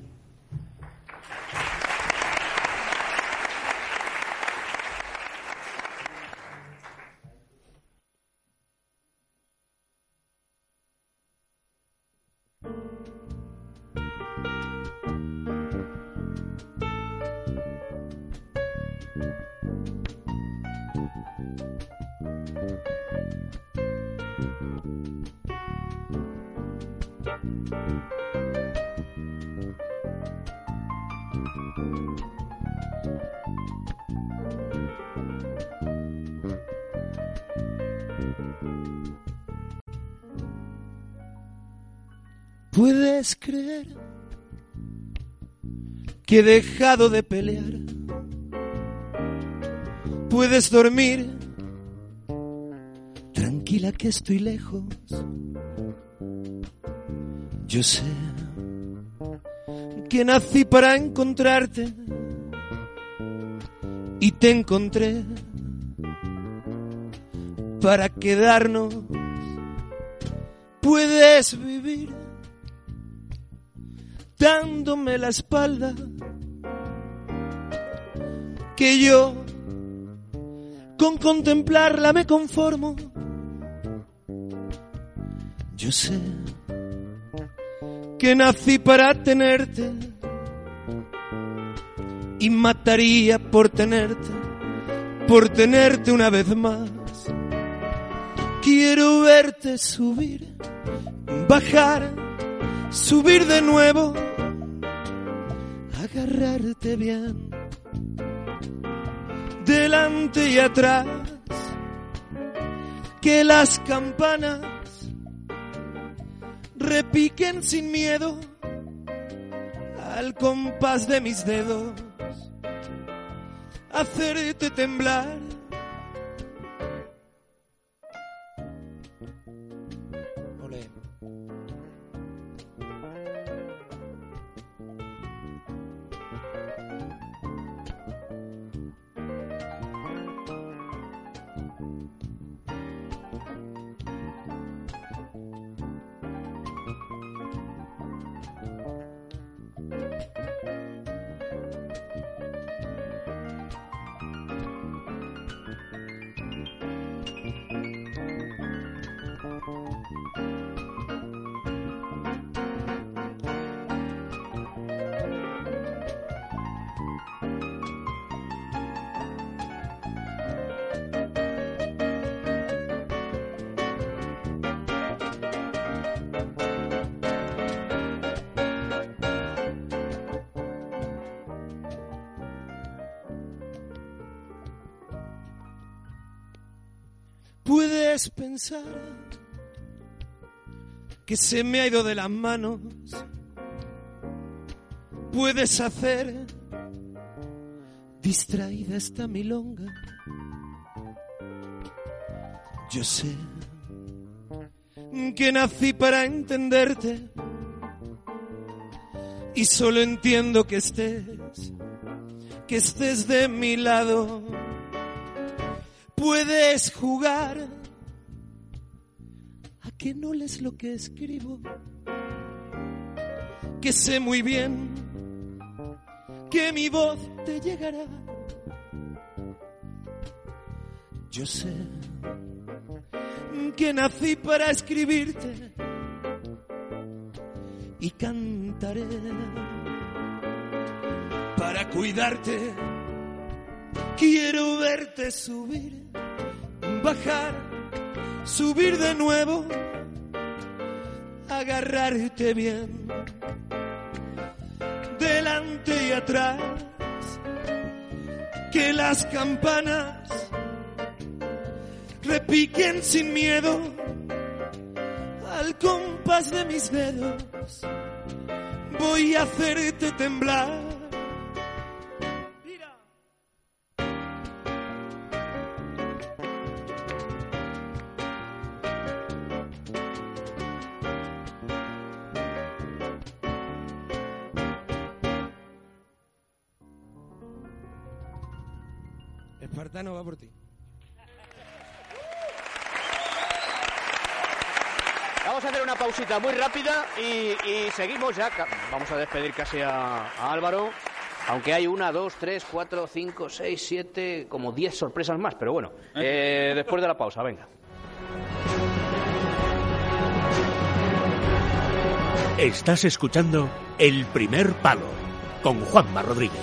Puedes creer que he dejado de pelear. Puedes dormir tranquila que estoy lejos. Yo sé que nací para encontrarte y te encontré para quedarnos. Puedes vivir dándome la espalda, que yo con contemplarla me conformo. Yo sé que nací para tenerte y mataría por tenerte una vez más. Quiero verte subir, bajar, subir de nuevo, agarrarte bien, delante y atrás, que las campanas repiquen sin miedo al compás de mis dedos, hacerte temblar. Puedes pensar que se me ha ido de las manos. Puedes hacer distraída esta milonga. Yo sé que nací para entenderte y solo entiendo que estés de mi lado. Puedes jugar a que no lees lo que escribo, que sé muy bien que mi voz te llegará. Yo sé que nací para escribirte y cantaré para cuidarte. Quiero verte subir, bajar, subir de nuevo, agarrarte bien, delante y atrás, que las campanas repiquen sin miedo al compás de mis dedos. Voy a hacerte temblar. Espartano va por ti. Vamos a hacer una pausita muy rápida y seguimos ya. Vamos a despedir casi a Álvaro, aunque hay 1, 2, 3, 4, 5, 6, 7, como 10 sorpresas más, pero bueno, después de la pausa, venga. Estás escuchando El Primer Palo con Juanma Rodríguez.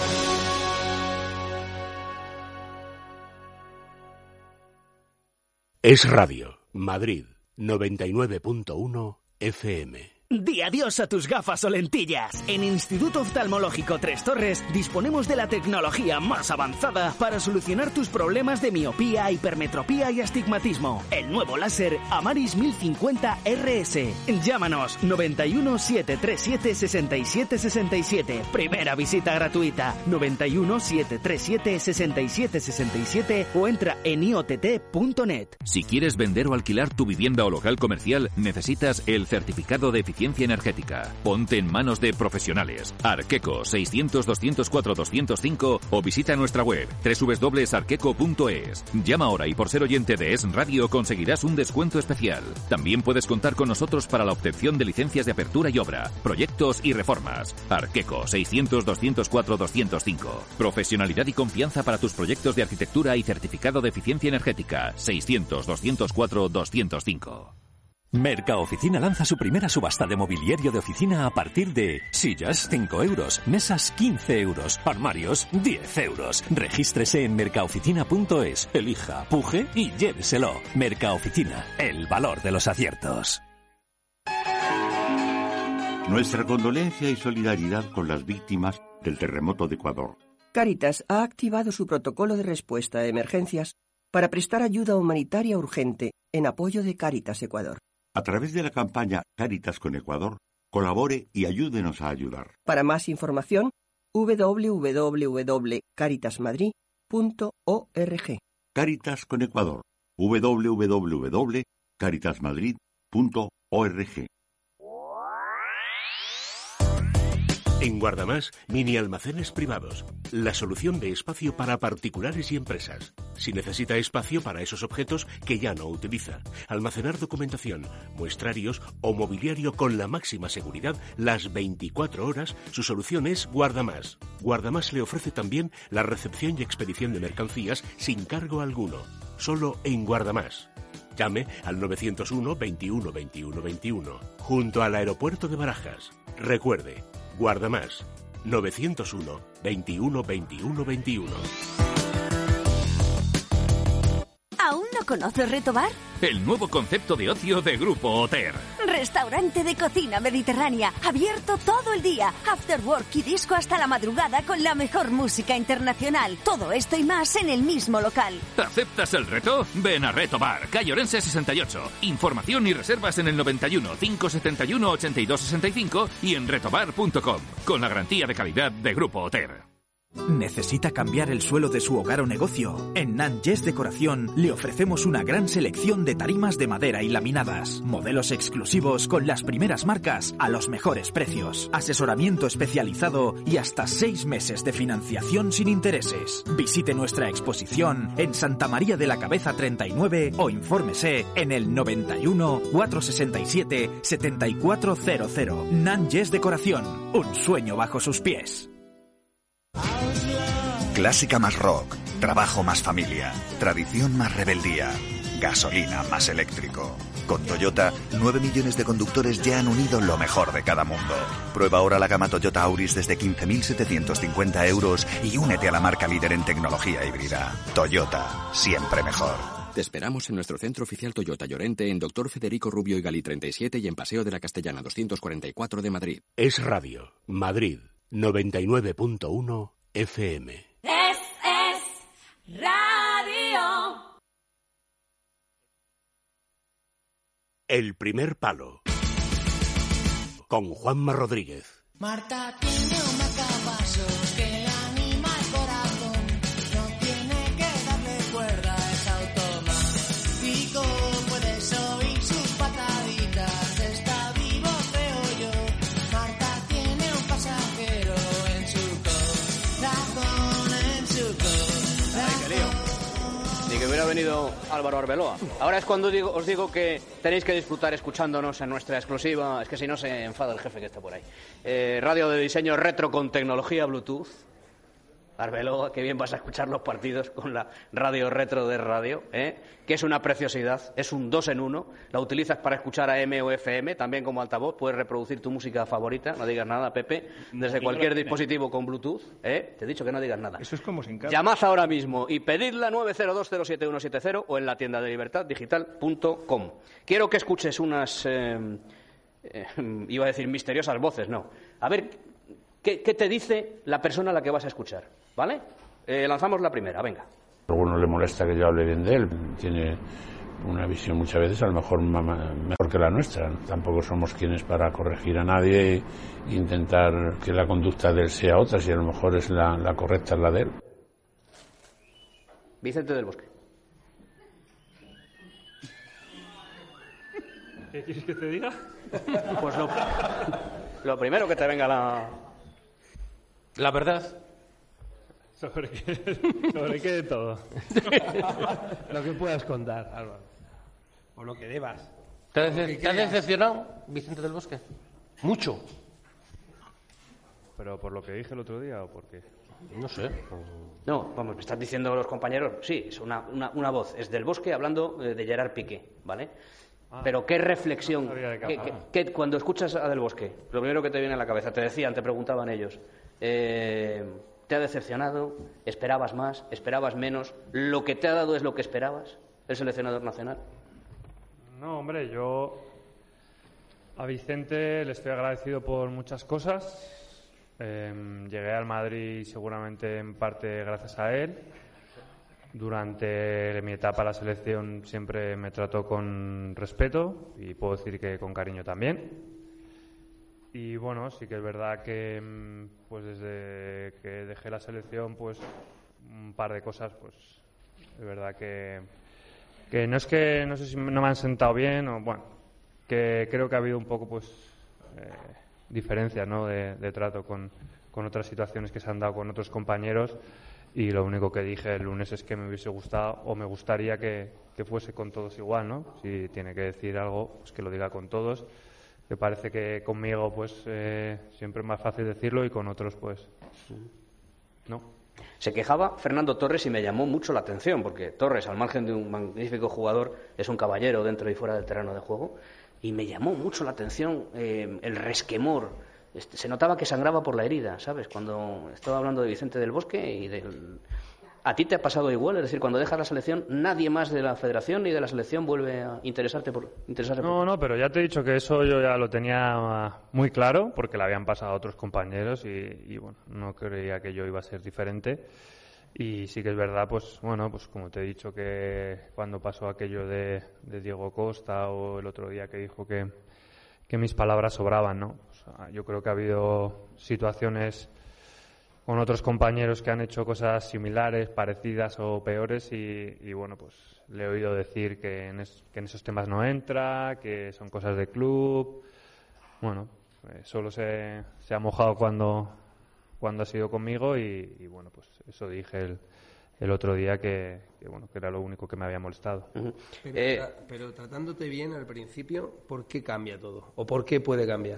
Es Radio, Madrid, 99.1 FM. Di adiós a tus gafas o lentillas. En Instituto Oftalmológico Tres Torres disponemos de la tecnología más avanzada para solucionar tus problemas de miopía, hipermetropía y astigmatismo. El nuevo láser Amaris 1050 RS. Llámanos 91 737 67 67. Primera visita gratuita 91 737 67 67 o entra en iott.net. Si quieres vender o alquilar tu vivienda o local comercial, necesitas el certificado de eficiencia energética. Ponte en manos de profesionales. Arqueco 600-204-205 o visita nuestra web www.arqueco.es. Llama ahora y por ser oyente de Es Radio conseguirás un descuento especial. También puedes contar con nosotros para la obtención de licencias de apertura y obra, proyectos y reformas. Arqueco 600-204-205. Profesionalidad y confianza para tus proyectos de arquitectura y certificado de eficiencia energética. 600-204-205. Mercaoficina lanza su primera subasta de mobiliario de oficina a partir de sillas 5 euros, mesas 15 euros, armarios 10 euros. Regístrese en mercaoficina.es, elija, puje y lléveselo. Mercaoficina, el valor de los aciertos. Nuestra condolencia y solidaridad con las víctimas del terremoto de Ecuador. Cáritas ha activado su protocolo de respuesta a emergencias para prestar ayuda humanitaria urgente en apoyo de Cáritas Ecuador. A través de la campaña Cáritas con Ecuador, colabore y ayúdenos a ayudar. Para más información, www.caritasmadrid.org. Cáritas con Ecuador. www.caritasmadrid.org. En Guardamás, mini almacenes privados. La solución de espacio para particulares y empresas. Si necesita espacio para esos objetos que ya no utiliza. Almacenar documentación, muestrarios o mobiliario con la máxima seguridad las 24 horas, su solución es Guardamás. Guardamás le ofrece también la recepción y expedición de mercancías sin cargo alguno. Solo en Guardamás. Llame al 901 21 21 21. Junto al aeropuerto de Barajas. Recuerde, Guardamás, 901 21 21 21. ¿Aún no conoces Reto Bar? El nuevo concepto de ocio de Grupo Oter. Restaurante de cocina mediterránea, abierto todo el día, after work y disco hasta la madrugada con la mejor música internacional. Todo esto y más en el mismo local. ¿Aceptas el reto? Ven a Reto Bar, calle Orense 68. Información y reservas en el 91 571 82 65 y en retobar.com, con la garantía de calidad de Grupo Oter. ¿Necesita cambiar el suelo de su hogar o negocio? En Nanjes Decoración le ofrecemos una gran selección de tarimas de madera y laminadas, modelos exclusivos con las primeras marcas a los mejores precios, asesoramiento especializado y hasta 6 meses de financiación sin intereses. Visite nuestra exposición en Santa María de la Cabeza 39 o infórmese en el 91 467 7400. Nanjes Decoración, un sueño bajo sus pies. Clásica más rock, trabajo más familia, tradición más rebeldía, gasolina más eléctrico. Con Toyota, 9 millones de conductores ya han unido lo mejor de cada mundo. Prueba ahora la gama Toyota Auris desde 15.750 euros y únete a la marca líder en tecnología híbrida. Toyota, siempre mejor. Te esperamos en nuestro centro oficial Toyota Llorente en Dr. Federico Rubio y Galí 37 y en Paseo de la Castellana 244 de Madrid. Es Radio, Madrid, 99.1 FM. Es radio. El primer palo. Con Juanma Rodríguez. Marta tiene un marcapasos que le anima el corazón. No tiene que darle cuerda, es automático. Puedes oír sus pataditas, está vivo, creo yo. Marta tiene un pasajero en su corazón, en su corazón. Ay, qué lío. Ni que hubiera venido Álvaro Arbeloa. Ahora es cuando os digo que tenéis que disfrutar escuchándonos en nuestra exclusiva. Es que si no se enfada el jefe que está por ahí. Radio de diseño retro con tecnología Bluetooth. Arbeloa, qué bien vas a escuchar los partidos con la radio retro de radio, que es una preciosidad, es un 2 en 1. La utilizas para escuchar AM o FM, también como altavoz, puedes reproducir tu música favorita, no digas nada, Pepe, desde cualquier dispositivo con Bluetooth, Te he dicho que no digas nada. Eso es como sin cable. Llamad ahora mismo y pedidla 902-07170 o en la tienda de libertaddigital.com. Quiero que escuches unas, iba a decir misteriosas voces, no. A ver, ¿qué te dice la persona a la que vas a escuchar? ¿Vale? Lanzamos la primera, venga. A alguno le molesta que yo hable bien de él. Tiene una visión muchas veces a lo mejor mejor que la nuestra. Tampoco somos quienes para corregir a nadie e intentar que la conducta de él sea otra, si a lo mejor es la correcta es la de él. Vicente del Bosque. ¿Qué quieres que te diga? Pues lo primero que te venga la verdad. ¿Sobre qué de todo? Lo que puedas contar, Álvaro. O lo que debas. ¿Te ha decepcionado, Vicente del Bosque? Mucho. ¿Pero por lo que dije el otro día o por qué? No sé. No, vamos, me están diciendo los compañeros. Sí, es una voz. Es del Bosque hablando de Gerard Piqué, ¿vale? Pero qué reflexión. Cuando escuchas a Del Bosque, lo primero que te viene a la cabeza, te decían, te preguntaban ellos. ¿Te ha decepcionado? ¿Esperabas más? ¿Esperabas menos? ¿Lo que te ha dado es lo que esperabas? ¿El seleccionador nacional? No, hombre, yo a Vicente le estoy agradecido por muchas cosas. Llegué al Madrid seguramente en parte gracias a él. Durante mi etapa a la selección siempre me trató con respeto y puedo decir que con cariño también. Y bueno, sí que es verdad que pues desde que dejé la selección pues un par de cosas pues es verdad que no es que no sé si no me han sentado bien o bueno, que creo que ha habido un poco pues diferencias, ¿no? de trato con otras situaciones que se han dado con otros compañeros y lo único que dije el lunes es que me hubiese gustado o me gustaría que fuese con todos igual, ¿no? Si tiene que decir algo pues que lo diga con todos. Me parece que conmigo pues siempre es más fácil decirlo y con otros pues no. Se quejaba Fernando Torres y me llamó mucho la atención porque Torres, al margen de un magnífico jugador, es un caballero dentro y fuera del terreno de juego y me llamó mucho la atención el resquemor. Se notaba que sangraba por la herida, ¿sabes? Cuando estaba hablando de Vicente del Bosque y ¿A ti te ha pasado igual? Es decir, cuando dejas la selección, nadie más de la federación ni de la selección vuelve a interesarse por... No, pero ya te he dicho que eso yo ya lo tenía muy claro, porque le habían pasado a otros compañeros y bueno, no creía que yo iba a ser diferente. Y sí que es verdad, pues bueno, pues como te he dicho, que cuando pasó aquello de Diego Costa o el otro día que dijo que mis palabras sobraban, ¿no? O sea, yo creo que ha habido situaciones con otros compañeros que han hecho cosas similares, parecidas o peores y bueno, pues le he oído decir que en esos temas no entra, que son cosas de club. Bueno, solo se ha mojado cuando ha sido conmigo y bueno, pues eso dije el otro día que bueno, que era lo único que me había molestado. Pero tratándote bien al principio, ¿por qué cambia todo? ¿O por qué puede cambiar?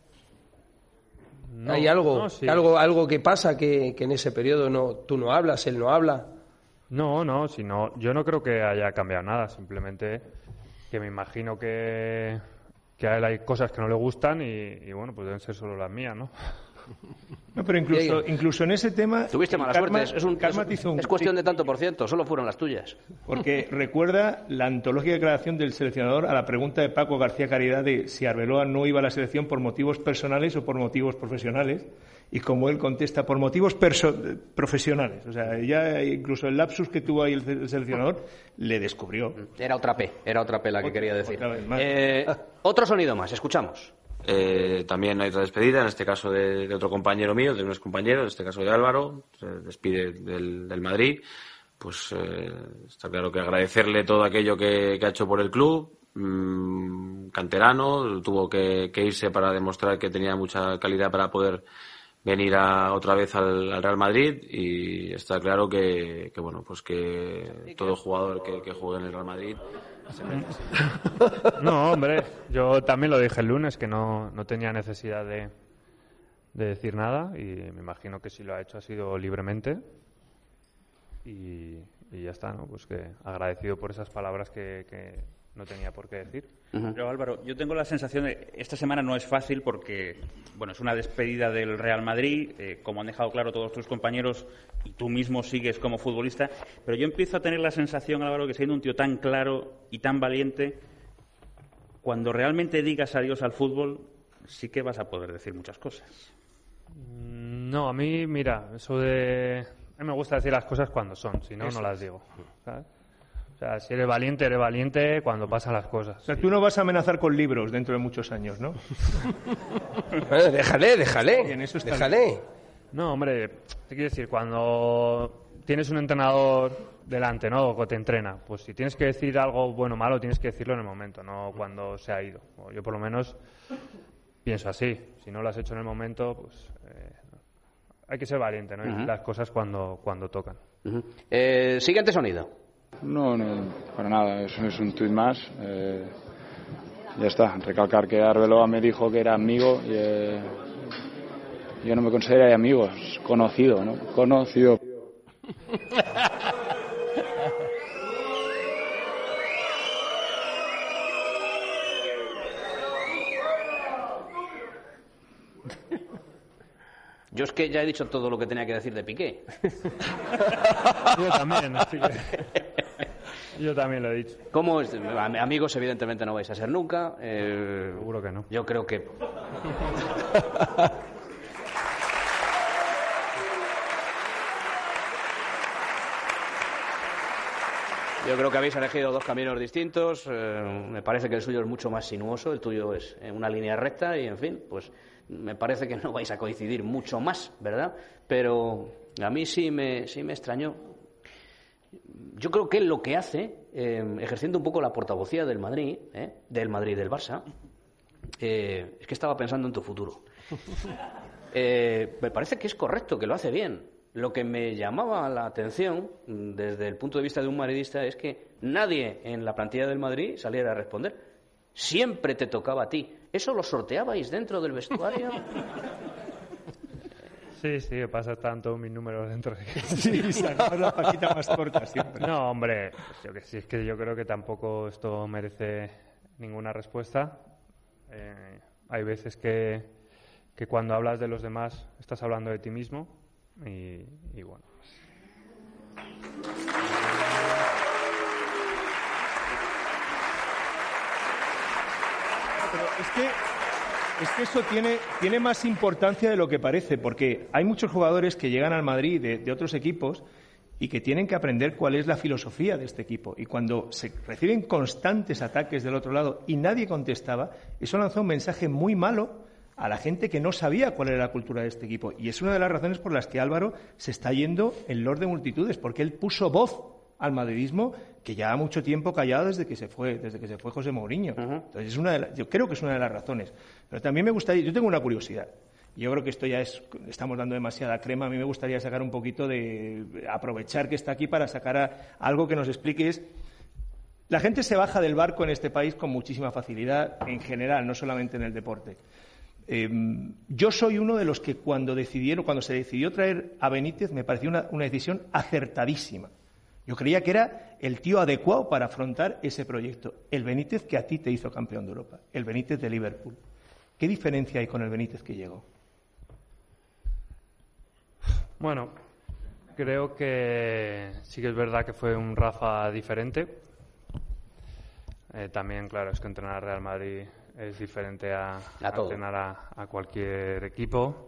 No, ¿Hay algo, no, sí. algo que pasa que en ese periodo tú no hablas, él no habla? No, yo no creo que haya cambiado nada, simplemente que me imagino que a él hay cosas que no le gustan y bueno, pues deben ser solo las mías, ¿no? No, pero incluso en ese tema... Tuviste mala suerte, es cuestión de tanto por ciento, solo fueron las tuyas. Porque recuerda la antológica declaración del seleccionador a la pregunta de Paco García Caridad de si Arbeloa no iba a la selección por motivos personales o por motivos profesionales, y como él contesta, por motivos profesionales. O sea, ya incluso el lapsus que tuvo ahí el seleccionador le descubrió. Era otra P la que quería decir. Otro sonido más, escuchamos. También hay otra despedida, en este caso de otro compañero mío, de un excompañero, en este caso de Álvaro, se despide del Madrid. Pues está claro que agradecerle todo aquello que ha hecho por el club, canterano, tuvo que irse para demostrar que tenía mucha calidad para poder venir otra vez al Real Madrid, y está claro que bueno, pues que todo jugador que juegue en el Real Madrid se merece. No, hombre, yo también lo dije el lunes, que no tenía necesidad de decir nada, y me imagino que si lo ha hecho ha sido libremente y ya está, ¿no? Pues que agradecido por esas palabras que no tenía por qué decir. Pero Álvaro, yo tengo la sensación de que esta semana no es fácil porque, bueno, es una despedida del Real Madrid, como han dejado claro todos tus compañeros, y tú mismo sigues como futbolista, pero yo empiezo a tener la sensación, Álvaro, que siendo un tío tan claro y tan valiente, cuando realmente digas adiós al fútbol, sí que vas a poder decir muchas cosas. No, a mí, mira, eso de... A mí me gusta decir las cosas cuando son, si no, no las digo, ¿sabes? O sea, si eres valiente cuando pasan las cosas. O sea, tú no vas a amenazar con libros dentro de muchos años, ¿no? Bueno, déjale. No, hombre, te quiero decir, cuando tienes un entrenador delante, ¿no? O que te entrena, pues si tienes que decir algo bueno o malo, tienes que decirlo en el momento, no cuando se ha ido. O yo por lo menos pienso así. Si no lo has hecho en el momento, pues hay que ser valiente, ¿no? Y decir las cosas cuando tocan. Siguiente sonido. No, para nada, eso es un tuit más. Ya está, recalcar que Arbeloa me dijo que era amigo y yo no me considero amigo, es conocido, ¿no? Conocido. Yo es que ya he dicho todo lo que tenía que decir de Piqué. Yo también, así que... Yo también lo he dicho. ¿Cómo es? Amigos, evidentemente no vais a ser nunca. Seguro que no. Yo creo que... Yo creo que habéis elegido dos caminos distintos. Me parece que el suyo es mucho más sinuoso, el tuyo es una línea recta y, en fin, pues me parece que no vais a coincidir mucho más, ¿verdad? Pero a mí sí me extrañó. Yo creo que él lo que hace, ejerciendo un poco la portavocía del Madrid, del Barça, es que estaba pensando en tu futuro. Me parece que es correcto, que lo hace bien. Lo que me llamaba la atención, desde el punto de vista de un madridista, es que nadie en la plantilla del Madrid saliera a responder. Siempre te tocaba a ti. ¿Eso lo sorteabais dentro del vestuario? Sí, pasa tanto mis números dentro de... Sí, sacamos la paquita más corta siempre. No, hombre, es que yo creo que tampoco esto merece ninguna respuesta. Hay veces que cuando hablas de los demás estás hablando de ti mismo y bueno, Es que eso tiene más importancia de lo que parece, porque hay muchos jugadores que llegan al Madrid de otros equipos y que tienen que aprender cuál es la filosofía de este equipo. Y cuando se reciben constantes ataques del otro lado y nadie contestaba, eso lanzó un mensaje muy malo a la gente que no sabía cuál era la cultura de este equipo. Y es una de las razones por las que Álvaro se está yendo en Lord de Multitudes, porque él puso voz al madridismo que lleva mucho tiempo callado desde que se fue José Mourinho. Entonces yo creo que es una de las razones. Pero también me gustaría, yo tengo una curiosidad. Yo creo que esto ya estamos dando demasiada crema. A mí me gustaría sacar un poquito aprovechar que está aquí para sacar algo que nos explique. La gente se baja del barco en este país con muchísima facilidad, en general, no solamente en el deporte. Yo soy uno de los que cuando se decidió traer a Benítez, me pareció una decisión acertadísima. Yo creía que era el tío adecuado para afrontar ese proyecto. El Benítez que a ti te hizo campeón de Europa, el Benítez de Liverpool. ¿Qué diferencia hay con el Benítez que llegó? Bueno, creo que sí que es verdad que fue un Rafa diferente. También, claro, es que entrenar Real Madrid es diferente a entrenar a cualquier equipo.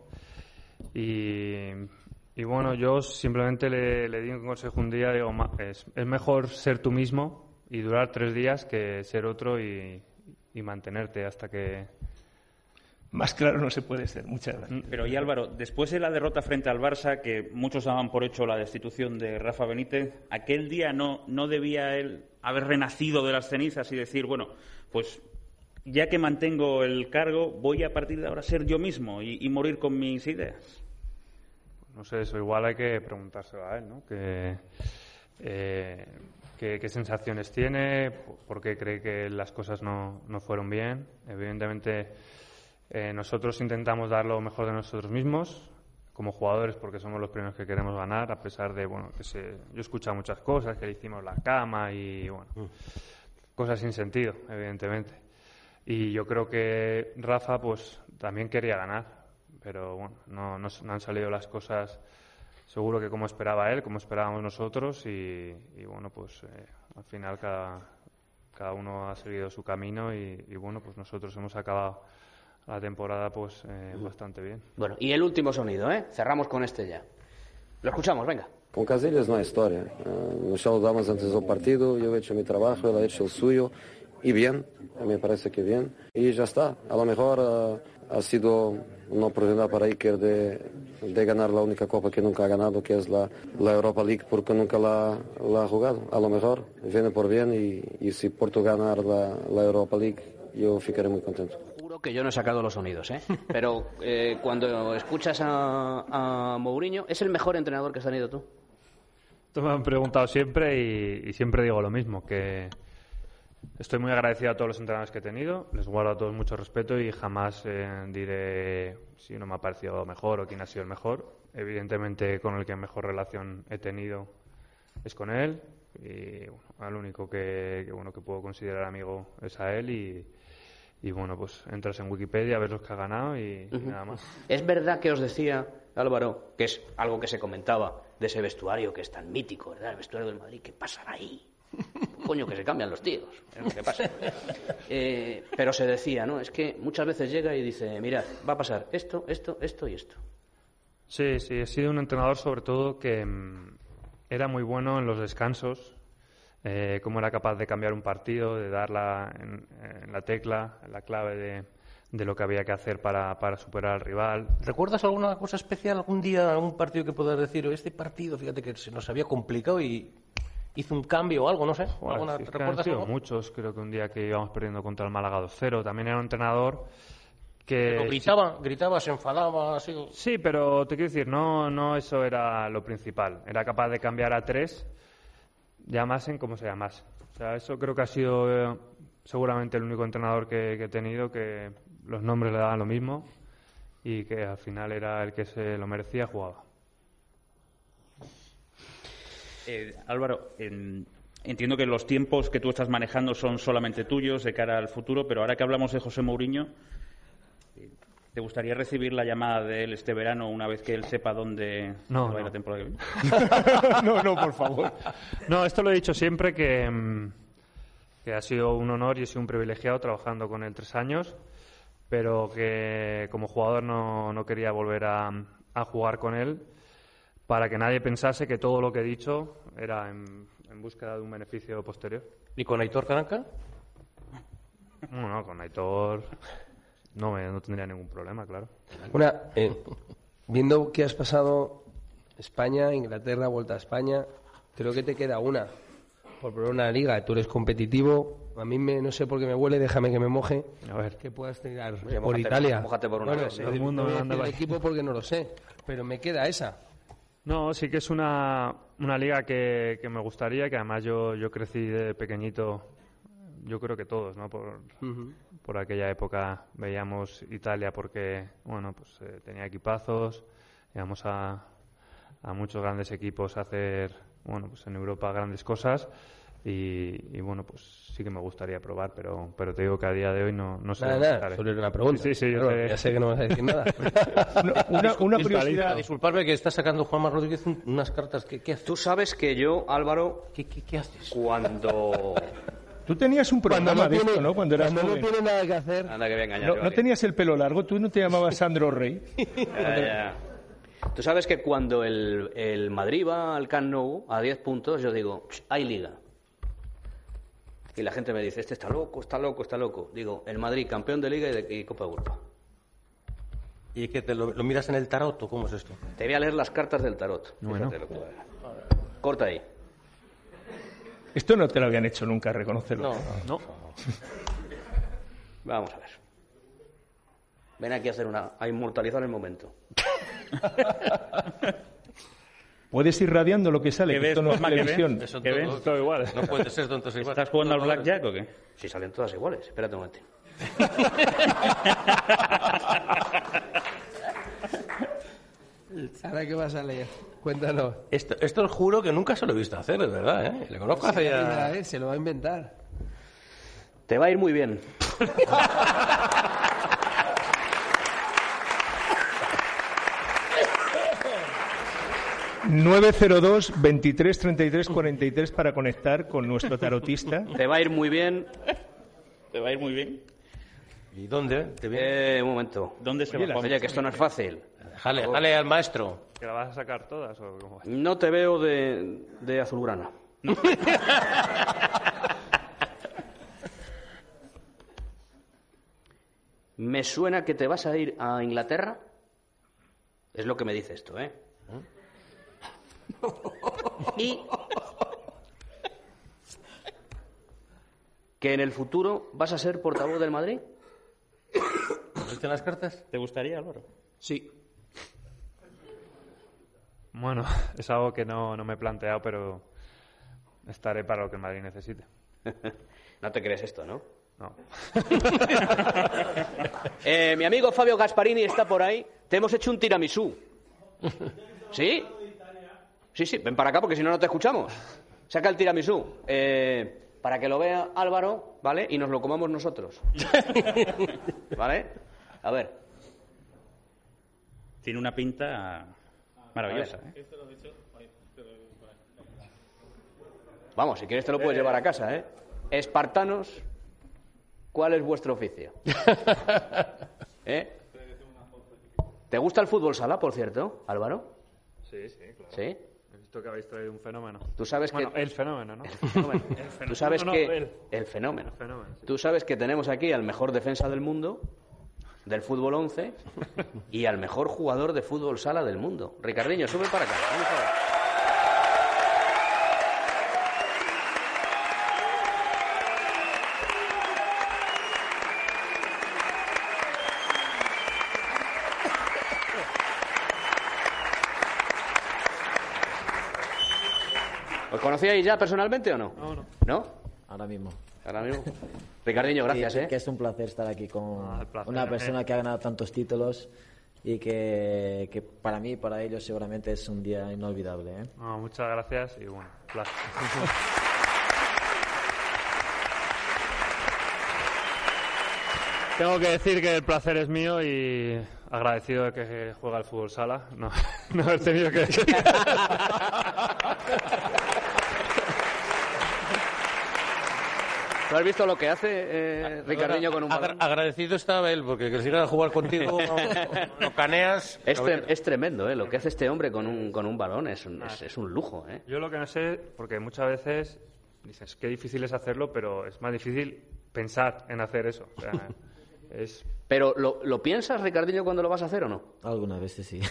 Y bueno, yo simplemente le di un consejo un día, digo, es mejor ser tú mismo y durar 3 días que ser otro y mantenerte hasta que... Más claro no se puede ser. Muchas gracias. Pero y Álvaro, después de la derrota frente al Barça, que muchos daban por hecho la destitución de Rafa Benítez, aquel día no debía él haber renacido de las cenizas y decir, bueno, pues ya que mantengo el cargo, voy a partir de ahora ser yo mismo y morir con mis ideas. No sé, eso igual hay que preguntárselo a él, ¿no? ¿Qué sensaciones tiene? ¿Por qué cree que las cosas no fueron bien? Evidentemente, nosotros intentamos dar lo mejor de nosotros mismos como jugadores porque somos los primeros que queremos ganar, a pesar de, bueno, yo he escuchado muchas cosas, que le hicimos la cama y, bueno, cosas sin sentido, evidentemente. Y yo creo que Rafa, pues, también quería ganar. Pero bueno, no han salido las cosas seguro que como esperaba él, como esperábamos nosotros y bueno, pues al final cada uno ha seguido su camino y bueno, pues nosotros hemos acabado la temporada pues bastante bien. Bueno, y el último sonido, cerramos con este ya. Lo escuchamos, venga. Con Casillas no hay historia. Nos saludamos antes del partido, yo he hecho mi trabajo, él ha hecho el suyo y bien, me parece que bien. Y ya está, a lo mejor ha sido una oportunidad para Iker de ganar la única copa que nunca ha ganado, que es la Europa League, porque nunca la ha jugado. A lo mejor viene por bien y si Porto ganar la Europa League, yo ficaré muy contento. Juro que yo no he sacado los sonidos, pero cuando escuchas a Mourinho, ¿es el mejor entrenador que has tenido tú? Esto me han preguntado siempre y siempre digo lo mismo, que estoy muy agradecido a todos los entrenadores que he tenido, les guardo a todos mucho respeto y jamás diré si uno me ha parecido mejor o quién ha sido el mejor. Evidentemente con el que mejor relación he tenido es con él y bueno, al único que puedo considerar amigo es a él y bueno, pues entras en Wikipedia, ves los que ha ganado y nada más. Es verdad que os decía, Álvaro, que es algo que se comentaba de ese vestuario que es tan mítico, ¿verdad? El vestuario del Madrid, ¿qué pasará ahí? Coño, que se cambian los tíos, es lo que pasa. Pero se decía, ¿no? Es que muchas veces llega y dice, mirad, va a pasar esto, esto, esto y esto. Sí, he sido un entrenador sobre todo que era muy bueno en los descansos, cómo era capaz de cambiar un partido, de darla en la tecla, en la clave de lo que había que hacer para superar al rival. ¿Recuerdas alguna cosa especial, algún día, algún partido que puedas decir, este partido, fíjate que se nos había complicado y hizo un cambio o algo, no sé? Bueno, es que han sido muchos. Creo que un día que íbamos perdiendo contra el Málaga 2-0, también era un entrenador que... Pero gritaba, se enfadaba, así... Sí, pero te quiero decir, no eso era lo principal. Era capaz de cambiar a 3, llamasen como se llamase. O sea, eso creo que ha sido seguramente el único entrenador que he tenido, que los nombres le daban lo mismo y que al final era el que se lo merecía, jugaba. Álvaro, entiendo que los tiempos que tú estás manejando son solamente tuyos de cara al futuro, pero ahora que hablamos de José Mourinho, ¿te gustaría recibir la llamada de él este verano una vez que él sepa dónde va a ir la temporada que viene? No, por favor. No, esto lo he dicho siempre, que ha sido un honor y he sido un privilegiado trabajando con él 3 años pero que como jugador no quería volver a jugar con él, para que nadie pensase que todo lo que he dicho era en búsqueda de un beneficio posterior. ¿Y con Aitor Karanka? No, con Aitor no tendría ningún problema, claro. Viendo que has pasado España, Inglaterra, vuelta a España, creo que te queda una. Por probar una liga, tú eres competitivo. A mí no sé por qué me huele, déjame que me moje. A ver. Que puedas tirar Oye, por mójate, Italia. mójate por una vez, sí. Todo el mundo me el equipo porque no lo sé, pero me queda esa. No, sí que es una liga que me gustaría, que además yo crecí de pequeñito, yo creo que todos, ¿no? Por aquella época veíamos Italia porque, bueno, pues tenía equipazos, íbamos a muchos grandes equipos a hacer, bueno, pues en Europa grandes cosas y bueno, pues sí que me gustaría probar, pero te digo que a día de hoy no sé. Nada, solo era una pregunta. Sí, claro, yo sé. ya sé que no vas a decir nada. Una curiosidad. Disculpadme que está sacando Juanma Rodríguez unas cartas. ¿Qué haces? Tú sabes que yo, Álvaro, ¿Qué haces? Cuando... Tú tenías un programa de esto, ¿no? Cuando eras Cuando joven. no tiene nada que hacer. Anda que venga ya, ¿No tenías el pelo largo? ¿Tú no te llamabas Sandro Rey? Ya. Tú sabes que cuando el Madrid va al Camp Nou a 10 puntos, yo digo, hay liga. Y la gente me dice, este está loco, está loco, está loco. Digo, el Madrid, campeón de liga y Copa de Europa. ¿Y que te lo miras en el tarot o cómo es esto? Te voy a leer las cartas del tarot. Bueno. Fíjate lo que va a ver. Corta ahí. Esto no te lo habían hecho nunca, reconocerlo. No. Vamos a ver. Ven aquí a inmortalizar el momento. Puedes ir radiando lo que sale, que esto no es televisión. ¿Qué ves? Todo igual. No puede ser tontos igual. ¿Estás jugando al blackjack o qué? Sí, salen todas iguales. Espérate un momento. ¿Ahora qué vas a leer? Cuéntanos. Esto os juro que nunca se lo he visto hacer, de verdad, ¿eh? Le conozco hace ya... Se lo va a inventar. Te va a ir muy bien. 902 23 33 43 para conectar con nuestro tarotista. Te va a ir muy bien. ¿Te va a ir muy bien? ¿Y dónde? ¿Te viene? Un momento. ¿Dónde se va? Oye, que esto no es fácil. Jale al maestro. ¿Que la vas a sacar todas o cómo? No te veo de azulgrana. Me suena que te vas a ir a Inglaterra. Es lo que me dice esto, ¿eh? Y que en el futuro vas a ser portavoz del Madrid. ¿Viste las cartas? ¿Te gustaría, Álvaro? Sí. Bueno, es algo que no me he planteado, pero estaré para lo que el Madrid necesite. No te crees esto, ¿no? No. Mi amigo Fabio Gasparini está por ahí. Te hemos hecho un tiramisú. ¿Sí? Sí, ven para acá porque si no, no te escuchamos. Saca el tiramisú. Para que lo vea Álvaro, ¿vale? Y nos lo comamos nosotros. ¿Vale? A ver. Tiene una pinta maravillosa, ¿eh? Vamos, si quieres te lo puedes llevar a casa, ¿eh? Espartanos, ¿cuál es vuestro oficio? ¿Eh? ¿Te gusta el fútbol sala, por cierto, Álvaro? Sí, claro. ¿Sí? He visto que habéis traído un fenómeno. Tú sabes bueno, que... el fenómeno, ¿no? El fenómeno. Tú sabes que... El fenómeno. Sí. Tú sabes que tenemos aquí al mejor defensa del mundo, del fútbol 11, y al mejor jugador de fútbol sala del mundo. Ricardiño, sube para acá. Vamos a ver. ¿Os conocíais ya personalmente o no? ¿No? Ahora mismo. Ricardiño, gracias, Que es un placer estar aquí con placer, una persona que ha ganado tantos títulos y que para mí y para ellos seguramente es un día inolvidable, ¿eh? No, muchas gracias y bueno, placer. Tengo que decir que el placer es mío y agradecido de que juega al fútbol sala. No haber tenido que... ¿Tú has visto lo que hace Ricardiño con un balón? Agradecido estaba él, porque que siga a jugar contigo no caneas. Es tremendo, lo que hace este hombre con un balón es un lujo. Yo lo que no sé, porque muchas veces dices qué difícil es hacerlo, pero es más difícil pensar en hacer eso. O sea, Pero ¿lo piensas, Ricardiño, cuando lo vas a hacer o no? Algunas veces sí.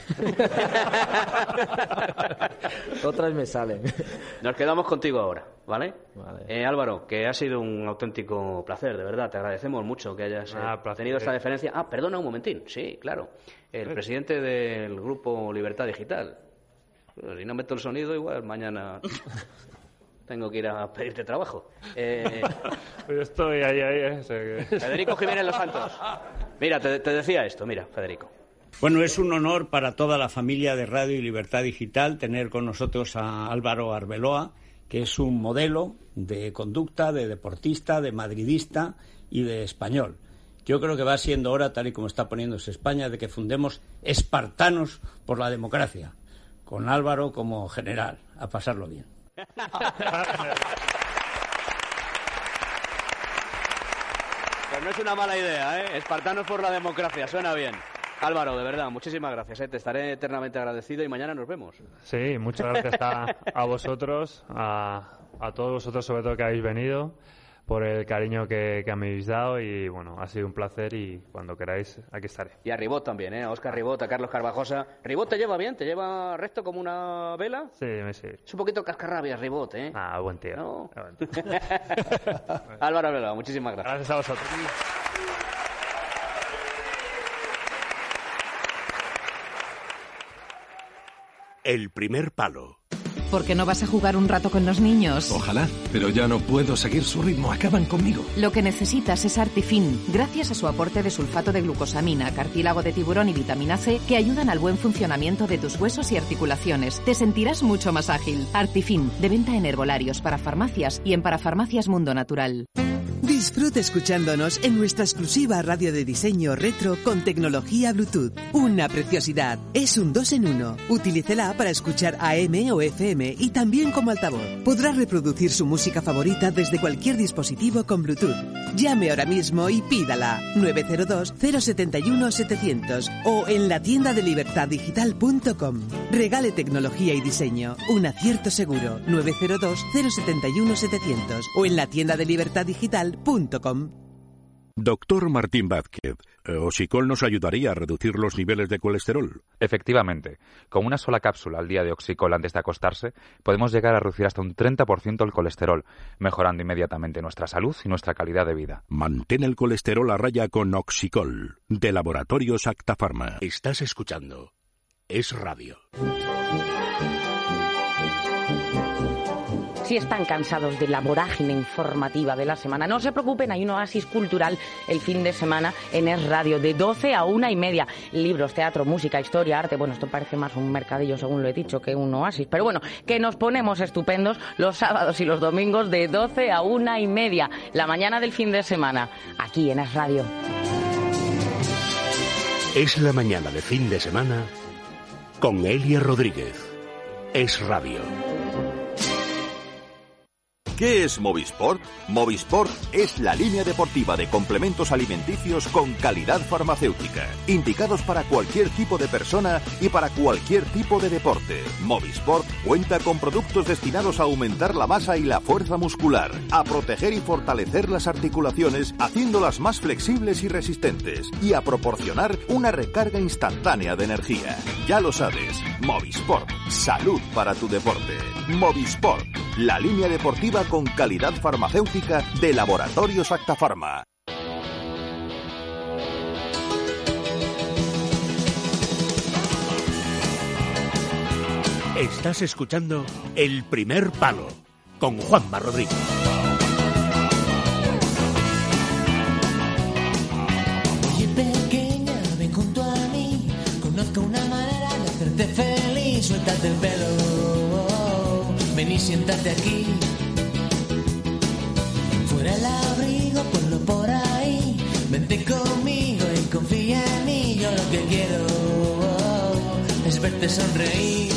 Otras me salen. Nos quedamos contigo ahora, ¿vale? Vale. Álvaro, que ha sido un auténtico placer, de verdad. Te agradecemos mucho que hayas tenido esta deferencia. Perdona un momentín. Sí, claro. El presidente del grupo Libertad Digital. Si no meto el sonido, igual mañana tengo que ir a pedirte trabajo. Yo estoy ahí. Federico Jiménez Los Santos. Mira, te decía esto. Mira, Federico. Bueno, es un honor para toda la familia de Radio y Libertad Digital tener con nosotros a Álvaro Arbeloa, que es un modelo de conducta, de deportista, de madridista y de español. Yo creo que va siendo hora, tal y como está poniéndose España, de que fundemos espartanos por la democracia, con Álvaro como general, a pasarlo bien. Pues no es una mala idea, Espartanos por la democracia, suena bien. Álvaro, de verdad, muchísimas gracias, te estaré eternamente agradecido y mañana nos vemos. Sí, muchas gracias a vosotros, a todos vosotros sobre todo que habéis venido, por el cariño que me habéis dado y bueno, ha sido un placer y cuando queráis aquí estaré. Y a Ribot también, a Óscar Ribot, a Carlos Carvajosa. ¿Ribot te lleva bien? ¿Te lleva recto como una vela? Sí, sí. Es un poquito cascarrabias, Ribot, buen tío. ¿No? Álvaro Arbeloa, muchísimas gracias. Gracias a vosotros. El primer palo. ¿Por qué no vas a jugar un rato con los niños? Ojalá, pero ya no puedo seguir su ritmo, acaban conmigo. Lo que necesitas es Artifin, gracias a su aporte de sulfato de glucosamina, cartílago de tiburón y vitamina C, que ayudan al buen funcionamiento de tus huesos y articulaciones. Te sentirás mucho más ágil. Artifin, de venta en herbolarios, para farmacias y en Parafarmacias Mundo Natural. Disfruta escuchándonos en nuestra exclusiva radio de diseño retro con tecnología Bluetooth. Una preciosidad. Es un 2 en 1. Utilícela para escuchar AM o FM y también como altavoz. Podrá reproducir su música favorita desde cualquier dispositivo con Bluetooth. Llame ahora mismo y pídala. 902-071-700 o en la tienda de libertaddigital.com. Regale tecnología y diseño. Un acierto seguro. 902-071-700 o en la tienda de libertaddigital.com. Doctor Martín Vázquez, ¿Oxicol nos ayudaría a reducir los niveles de colesterol? Efectivamente. Con una sola cápsula al día de Oxicol antes de acostarse, podemos llegar a reducir hasta un 30% el colesterol, mejorando inmediatamente nuestra salud y nuestra calidad de vida. Mantén el colesterol a raya con Oxicol, de Laboratorios Acta Pharma. Estás escuchando Es Radio. Si están cansados de la vorágine informativa de la semana, no se preocupen, hay un oasis cultural el fin de semana en Es Radio, de 12 a 1:30. Libros, teatro, música, historia, arte. Bueno, esto parece más un mercadillo, según lo he dicho, que un oasis. Pero bueno, que nos ponemos estupendos los sábados y los domingos de 12 a 1:30. La mañana del fin de semana, aquí en Es Radio. Es la mañana de fin de semana con Elia Rodríguez. Es Radio. ¿Qué es Movisport? Movisport es la línea deportiva de complementos alimenticios con calidad farmacéutica, indicados para cualquier tipo de persona y para cualquier tipo de deporte. Movisport cuenta con productos destinados a aumentar la masa y la fuerza muscular, a proteger y fortalecer las articulaciones, haciéndolas más flexibles y resistentes, y a proporcionar una recarga instantánea de energía. Ya lo sabes, Movisport, salud para tu deporte. Movisport, la línea deportiva con calidad farmacéutica de Laboratorios Acta Pharma. Estás escuchando El Primer Palo con Juanma Rodríguez. Oye pequeña, ven junto a mí, conozco una manera de hacerte feliz, suéltate el pelo, ven y siéntate aquí. Fuera el abrigo, ponlo por ahí. Vente conmigo y confía en mí. Yo lo que quiero es verte sonreír.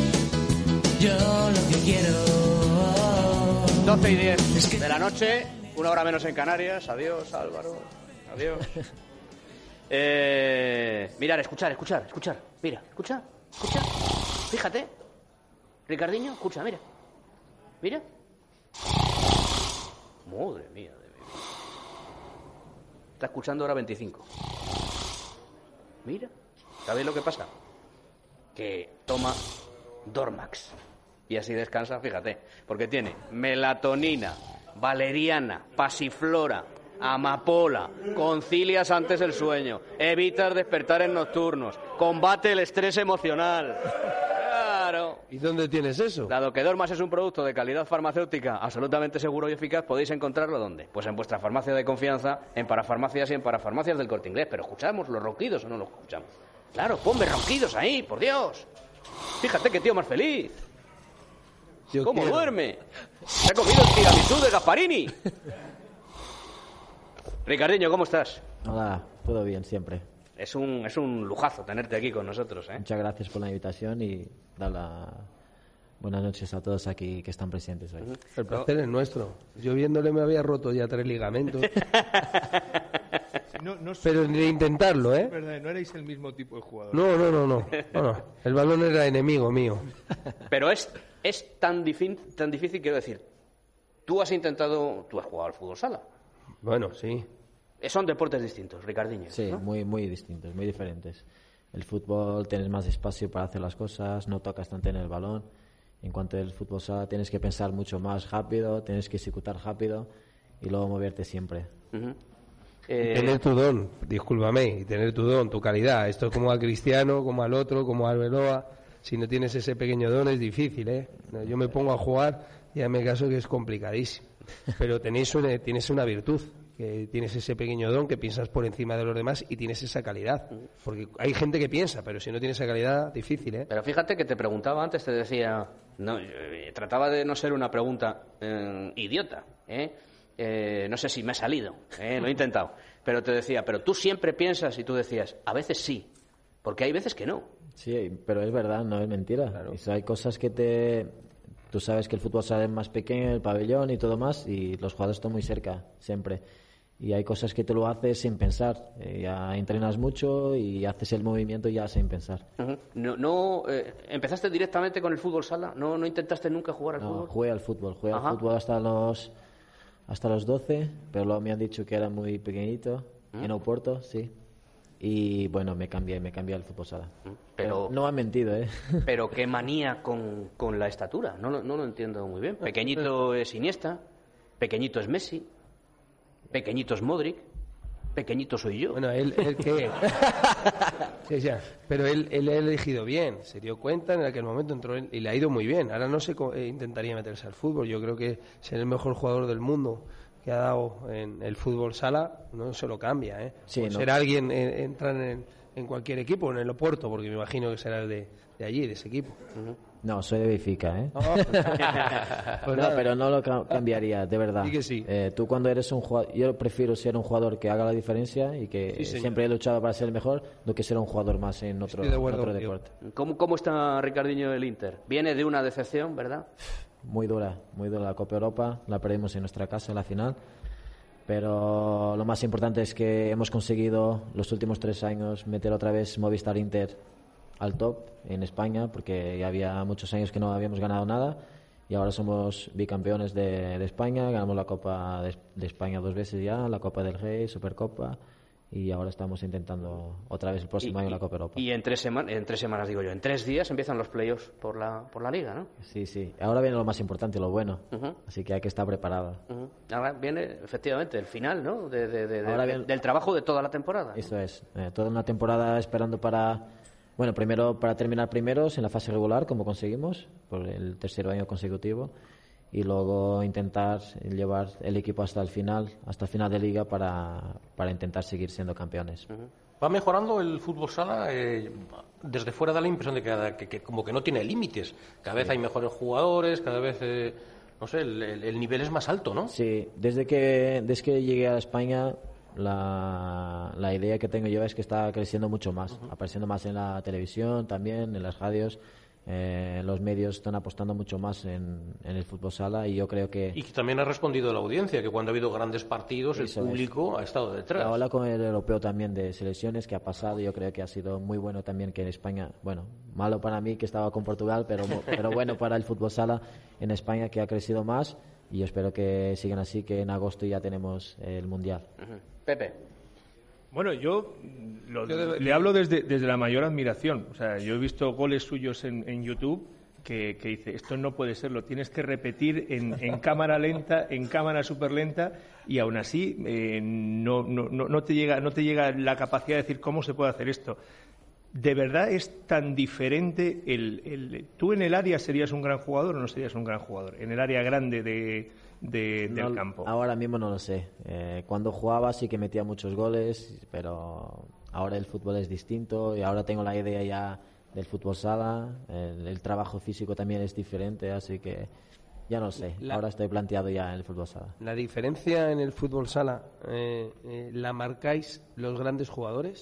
Yo lo que quiero. 12:10 de la noche. Una hora menos en Canarias. Adiós, Álvaro. Adiós. Mirar, escuchar. Mira, escucha. Fíjate. Ricardiño, escucha, mira. Madre mía de mi vida. Está escuchando hora 25. Mira. ¿Sabéis lo que pasa? Que toma Dormax. Y así descansa, fíjate. Porque tiene melatonina, valeriana, pasiflora, amapola, concilias antes el sueño, evitas despertares nocturnos, combate el estrés emocional. Claro. ¿Y dónde tienes eso? Dado que Dormax es un producto de calidad farmacéutica absolutamente seguro y eficaz, ¿podéis encontrarlo dónde? Pues en vuestra farmacia de confianza, en parafarmacias y en parafarmacias del Corte Inglés. Pero ¿escuchamos los ronquidos o no los escuchamos? Claro, ponme ronquidos ahí, por Dios. Fíjate qué tío más feliz. ¿Cómo duerme? Se ha comido el tiramisú de Gasparini. Ricardiño, ¿cómo estás? Hola, todo bien siempre. Es un lujazo tenerte aquí con nosotros, ¿eh? Muchas gracias por la invitación y dar las buenas noches a todos aquí que están presentes hoy. El placer es nuestro. Yo viéndole me había roto ya 3 ligamentos. Pero ni de intentarlo, ¿eh? Es verdad, no erais el mismo tipo de jugador. No. El balón era enemigo mío. Pero es tan difícil, quiero decir. Tú has jugado al fútbol sala. Bueno, sí. Son deportes distintos, Ricardiño. Sí, ¿no? muy distintos, muy diferentes. El fútbol tienes más espacio para hacer las cosas, no tocas tanto en el balón. En cuanto al fútbol sala tienes que pensar mucho más rápido, tienes que ejecutar rápido y luego moverte siempre. Tener tu don, discúlpame, y tener tu don, tu calidad. Esto es como al Cristiano, como al otro, como a Arbeloa. Si no tienes ese pequeño don es difícil, ¿eh? Yo me pongo a jugar y a mi caso que es complicadísimo. Pero tienes una virtud, que tienes ese pequeño don, que piensas por encima de los demás y tienes esa calidad. Porque hay gente que piensa, pero si no tienes esa calidad, difícil, ¿eh? Pero fíjate que te preguntaba antes, te decía... trataba de no ser una pregunta idiota, no sé si me ha salido, lo he intentado. Pero te decía, pero tú siempre piensas, y tú decías, a veces sí, porque hay veces que no. Sí, pero es verdad, no es mentira. Claro. Hay cosas que tú sabes que el fútbol sale más pequeño, el pabellón y todo más, y los jugadores están muy cerca, siempre. Y hay cosas que te lo haces sin pensar. Ya entrenas mucho y haces el movimiento ya sin pensar. ¿Empezaste directamente con el fútbol sala? ¿No intentaste nunca jugar al fútbol? Jugué al fútbol hasta los 12, pero luego me han dicho que era muy pequeñito, en Oporto, sí. Y bueno, me cambié al fútbol sala. Pero no han mentido, ¿eh? Pero qué manía con la estatura, no lo entiendo muy bien. Pequeñito es Iniesta, pequeñito es Messi, pequeñito es Modric, pequeñito soy yo. Bueno, él ¿qué? Sí, ya. Pero él ha elegido bien, se dio cuenta en aquel momento, entró y le ha ido muy bien. Ahora no sé intentaría meterse al fútbol. Yo creo que ser el mejor jugador del mundo que ha dado en el fútbol sala no se lo cambia, ¿eh? Sí, no. Ser alguien entrar en cualquier equipo, en el Oporto, porque me imagino que será de allí, de ese equipo. No, soy de Benfica, ¿eh? Pues no, pero no lo cambiaría, de verdad. Sí que sí. Tú cuando eres un jugador, yo prefiero ser un jugador que haga la diferencia y que siempre he luchado para ser el mejor, no que ser un jugador más en otro deporte. ¿Cómo está Ricardiño del Inter? Viene de una decepción, ¿verdad? Muy dura la Copa Europa, la perdimos en nuestra casa en la final, pero lo más importante es que hemos conseguido los últimos 3 años meter otra vez Movistar Inter al top en España, porque ya había muchos años que no habíamos ganado nada y ahora somos bicampeones de España, ganamos la Copa de España 2 veces ya, la Copa del Rey, Supercopa, y ahora estamos intentando otra vez el próximo año la Copa Europa. Y en 3 semanas digo yo, en 3 días empiezan los playoffs por la Liga, ¿no? Sí, ahora viene lo más importante, lo bueno, así que hay que estar preparado. Ahora viene efectivamente el final, ¿no? Del trabajo de toda la temporada, ¿no? Eso es, toda una temporada esperando primero para terminar primeros en la fase regular, como conseguimos, por el 3er año consecutivo, y luego intentar llevar el equipo hasta el final de liga para intentar seguir siendo campeones. Va mejorando el fútbol sala, desde fuera da la impresión de que como que no tiene límites. Cada vez hay mejores jugadores, cada vez, el nivel es más alto, ¿no? Sí, desde que llegué a España, la idea que tengo yo es que está creciendo mucho más, apareciendo más en la televisión también, en las radios. los medios están apostando mucho más en el fútbol sala y yo creo que... Y que también ha respondido la audiencia, que cuando ha habido grandes partidos el público ha estado detrás. Ahora con el europeo también de selecciones que ha pasado, yo creo que ha sido muy bueno también que en España, bueno, malo para mí que estaba con Portugal, pero bueno para el fútbol sala en España que ha crecido más y espero que sigan así, que en agosto ya tenemos el Mundial. Pepe. Bueno, yo le hablo desde la mayor admiración. O sea, yo he visto goles suyos en YouTube que dice, esto no puede ser, lo tienes que repetir en cámara lenta, en cámara súper lenta, y aún así no te llega la capacidad de decir cómo se puede hacer esto. ¿De verdad es tan diferente tú en el área serías un gran jugador o no serías un gran jugador? En el área grande del campo. Ahora mismo no lo sé. Cuando jugaba sí que metía muchos goles, pero ahora el fútbol es distinto y ahora tengo la idea ya del fútbol sala. El trabajo físico también es diferente, así que ya no sé. Ahora estoy planteado ya en el fútbol sala. ¿La diferencia en el fútbol sala la marcáis los grandes jugadores?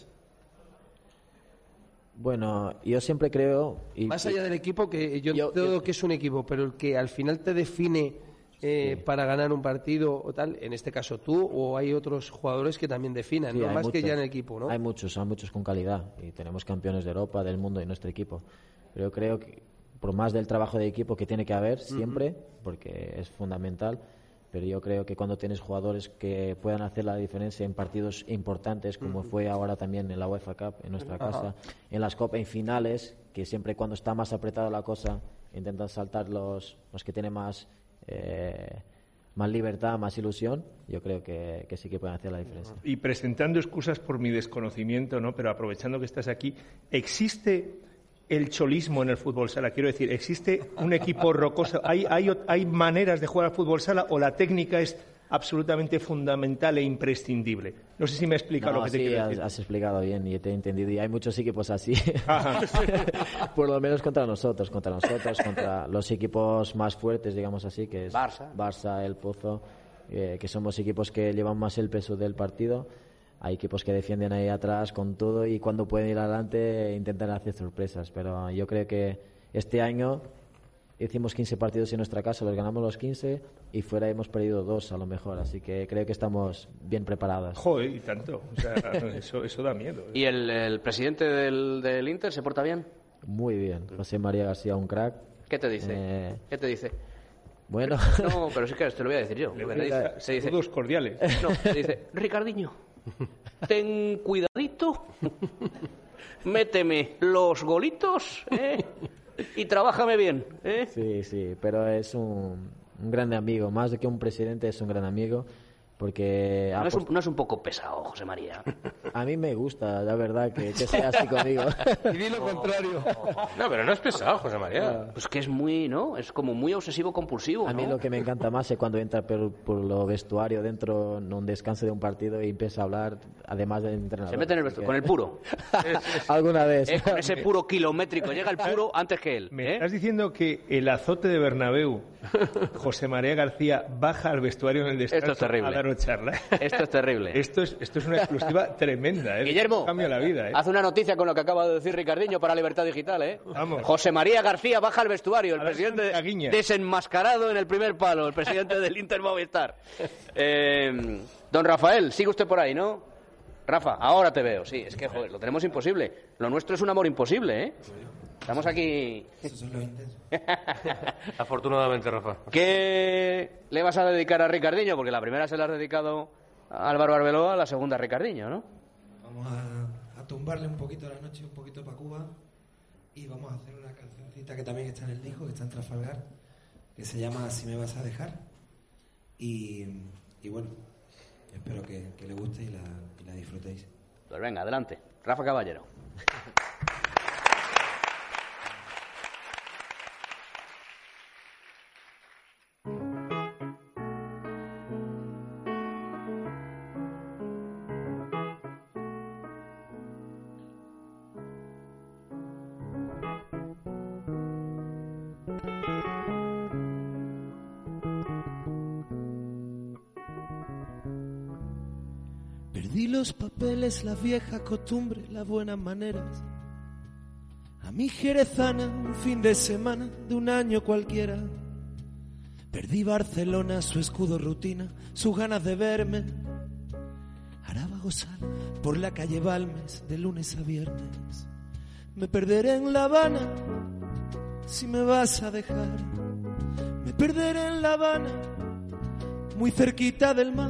Bueno, yo siempre creo... Más allá del equipo, que yo entiendo que es un equipo, pero el que al final te define para ganar un partido o tal, en este caso tú, o hay otros jugadores que también definan, sí, no más muchos, que ya en el equipo, ¿no? Hay muchos con calidad y tenemos campeones de Europa, del mundo en nuestro equipo. Pero yo creo que por más del trabajo de equipo que tiene que haber siempre, porque es fundamental, pero yo creo que cuando tienes jugadores que puedan hacer la diferencia en partidos importantes, como fue ahora también en la UEFA Cup, en nuestra casa, en las Copas, en finales, que siempre cuando está más apretada la cosa, intentan saltar los que tienen más libertad, más ilusión, yo creo que sí que pueden hacer la diferencia. Y presentando excusas por mi desconocimiento, ¿no? Pero aprovechando que estás aquí, ¿existe el cholismo en el fútbol sala? Quiero decir, ¿existe un equipo rocoso? ¿Hay maneras de jugar al fútbol sala o la técnica es absolutamente fundamental e imprescindible? No sé si me he explicado lo que te quiero decir. Has explicado bien y te he entendido. Y hay muchos equipos así. Por lo menos contra nosotros, contra los equipos más fuertes, digamos así, que es Barça, El Pozo, que somos equipos que llevan más el peso del partido. Hay equipos que defienden ahí atrás con todo y cuando pueden ir adelante intentan hacer sorpresas. Pero yo creo que este año hicimos 15 partidos en nuestra casa, los ganamos los 15 y fuera hemos perdido 2 a lo mejor. Así que creo que estamos bien preparados. Joder, y tanto. O sea, eso da miedo. ¿Y el presidente del Inter se porta bien? Muy bien. José María García, un crack. ¿Qué te dice? ¿Qué te dice? Bueno. No, pero sí que te lo voy a decir yo. Se dice todos cordiales. No, se dice, Ricardiño, ten cuidadito, méteme los golitos, y trabájame bien, Sí, pero es un gran amigo, más de que un presidente es un gran amigo, porque... No es un poco pesado, José María. A mí me gusta, la verdad, que sea así conmigo. Y di lo contrario. No, pero no es pesado, José María. Pues que es muy, ¿no? Es como muy obsesivo-compulsivo, A mí lo que me encanta más es cuando entra por lo vestuario dentro, en un descanso de un partido y empieza a hablar, además del entrenador. Se mete en el vestuario, con el puro. Alguna vez. Con ese puro kilométrico. Llega el puro antes que él. ¿Me estás diciendo que el azote de Bernabéu, José María García, baja al vestuario en el descanso? Esto es terrible. A dar charla? Esto es terrible. Esto es una exclusiva tremenda. Guillermo, cambia la vida. haz una noticia con lo que acaba de decir Ricardiño para Libertad Digital. Vamos. José María García baja al vestuario. El presidente desenmascarado en el primer palo. El presidente del Inter Movistar. Don Rafael, sigue usted por ahí, ¿no? Rafa, ahora te veo. Sí, es que joder, lo tenemos imposible. Lo nuestro es un amor imposible, Estamos aquí. Eso es lo intenso. Afortunadamente, Rafa. ¿Qué le vas a dedicar a Ricardiño? Porque la primera se la has dedicado a Álvaro Arbeloa, la segunda a Ricardiño, ¿no? Vamos a tumbarle un poquito la noche, un poquito para Cuba, y vamos a hacer una cancioncita que también está en el disco, que está en Trafalgar, que se llama Si me vas a dejar. Y bueno, espero que le guste y la disfrutéis. Pues venga, adelante. Rafa Caballero. Perdí los papeles, la vieja costumbre, las buenas maneras. A mi jerezana, un fin de semana de un año cualquiera. Perdí Barcelona, su escudo rutina, sus ganas de verme. Ahora va a gozar por la calle Balmes de lunes a viernes. Me perderé en La Habana si me vas a dejar. Me perderé en La Habana, muy cerquita del mar.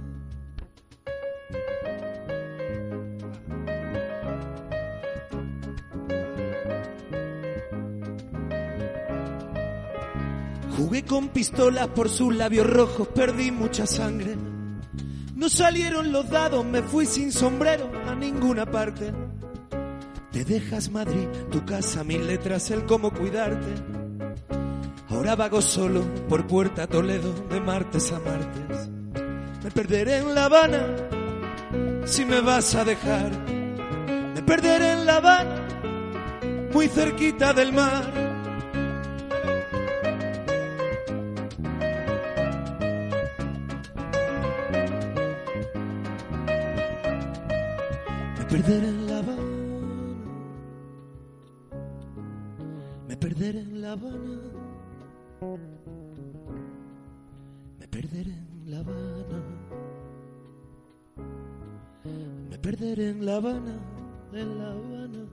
Jugué con pistolas por sus labios rojos, perdí mucha sangre. No salieron los dados, me fui sin sombrero a ninguna parte. Te dejas Madrid, tu casa, 1000 letras, el cómo cuidarte. Ahora vago solo por Puerta Toledo de martes a martes. Me perderé en La Habana si me vas a dejar. Me perderé en La Habana, muy cerquita del mar. Me perderé en La Habana, me perderé en La Habana, me perderé en La Habana, me perderé en La Habana, en La Habana.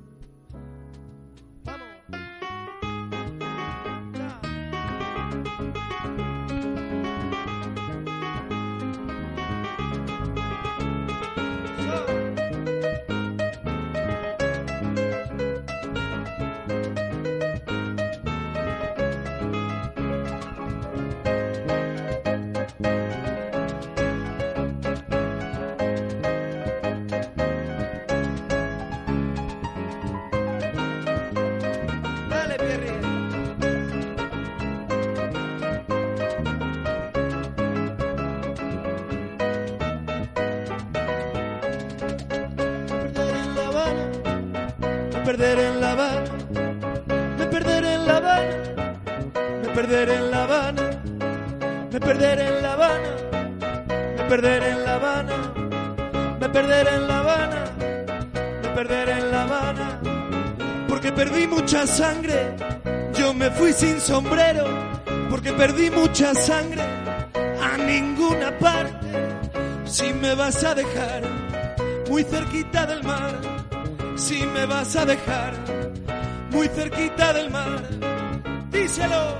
Me perderé en La Habana, me perderé en La Habana, me perderé en La Habana, me perderé en La Habana, me perderé en La Habana, me perderé en La Habana, me perderé en La Habana, porque perdí mucha sangre, yo me fui sin sombrero, porque perdí mucha sangre, a ninguna parte, si me vas a dejar muy cerquita del mar. Si me vas a dejar muy cerquita del mar, díselo.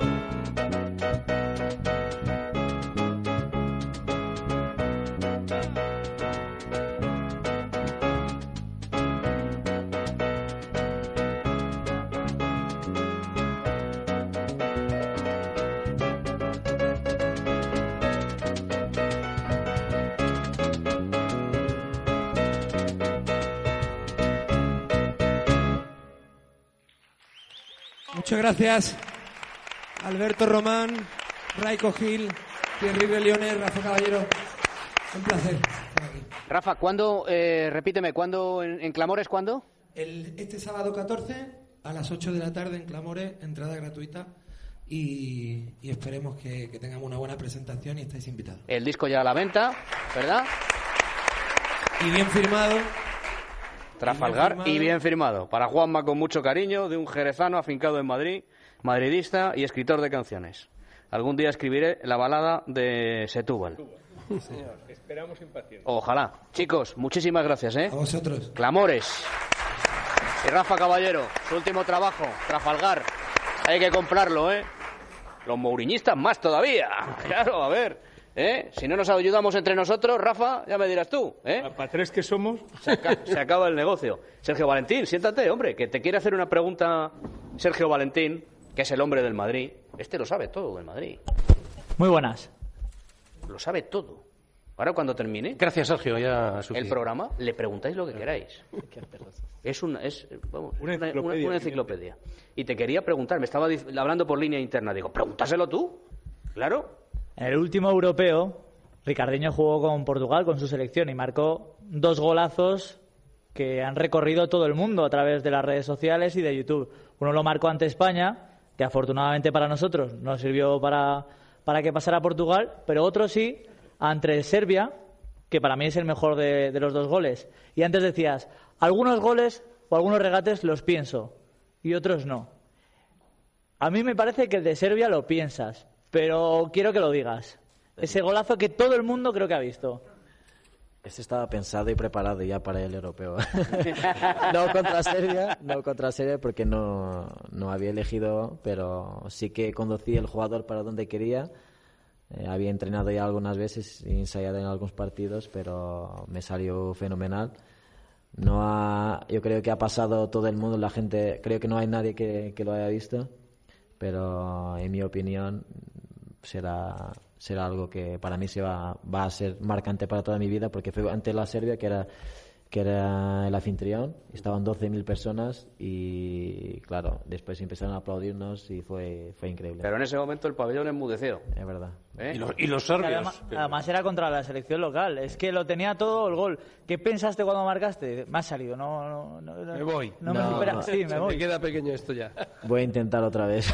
Muchas gracias, Alberto Román, Raico Gil, Thierry Beliones, Rafa Caballero. Un placer estar aquí. Rafa, ¿cuándo, repíteme, ¿cuándo en Clamores, cuándo? Este sábado 14 a las 8 de la tarde en Clamores, entrada gratuita y esperemos que tengamos una buena presentación y estáis invitados. El disco ya a la venta, ¿verdad? Y bien firmado. Trafalgar y bien firmado. Para Juanma, con mucho cariño, de un jerezano afincado en Madrid, madridista y escritor de canciones. Algún día escribiré la balada de Setúbal. Sí, señor. Esperamos impacientes. Ojalá. Chicos, muchísimas gracias, ¿eh? A vosotros. Clamores. Y Rafa Caballero, su último trabajo, Trafalgar. Hay que comprarlo, ¿eh? Los mouriñistas más todavía. Claro, a ver. Si no nos ayudamos entre nosotros, Rafa, ya me dirás tú. Para tres que somos. Se acaba el negocio. Sergio Valentín, siéntate, hombre, que te quiere hacer una pregunta Sergio Valentín, que es el hombre del Madrid. Este lo sabe todo del Madrid. Muy buenas. Lo sabe todo. Ahora, cuando termine Gracias, Sergio. Ya el programa, le preguntáis lo que queráis. Es una enciclopedia. Y te quería preguntar, me estaba hablando por línea interna. Digo, pregúntaselo tú. Claro. En el último europeo, Ricardinho jugó con Portugal, con su selección, y marcó 2 golazos que han recorrido todo el mundo a través de las redes sociales y de YouTube. Uno lo marcó ante España, que afortunadamente para nosotros no sirvió para que pasara Portugal, pero otro sí, ante Serbia, que para mí es el mejor de los 2 goles. Y antes decías, algunos goles o algunos regates los pienso. y otros no. A mí me parece que el de Serbia lo piensas, pero quiero que lo digas. Ese golazo que todo el mundo creo que ha visto. Este estaba pensado y preparado ya para el europeo. No contra Serbia porque no había elegido, pero sí que conducí el jugador para donde quería. Había entrenado ya algunas veces y ensayado en algunos partidos, pero me salió fenomenal. Yo creo que ha pasado todo el mundo, la gente, creo que no hay nadie que lo haya visto, pero en mi opinión será algo que para mí va a ser marcante para toda mi vida, porque fue ante la Serbia, que era el anfitrión, estaban 12.000 personas y claro, después empezaron a aplaudirnos y fue increíble. Pero en ese momento el pabellón enmudeció. Es verdad. Y los serbios. Además era contra la selección local, es que lo tenía todo el gol. ¿Qué pensaste cuando marcaste? Me ha salido, no me voy. Sí, me voy. Me queda pequeño esto ya. Voy a intentar otra vez.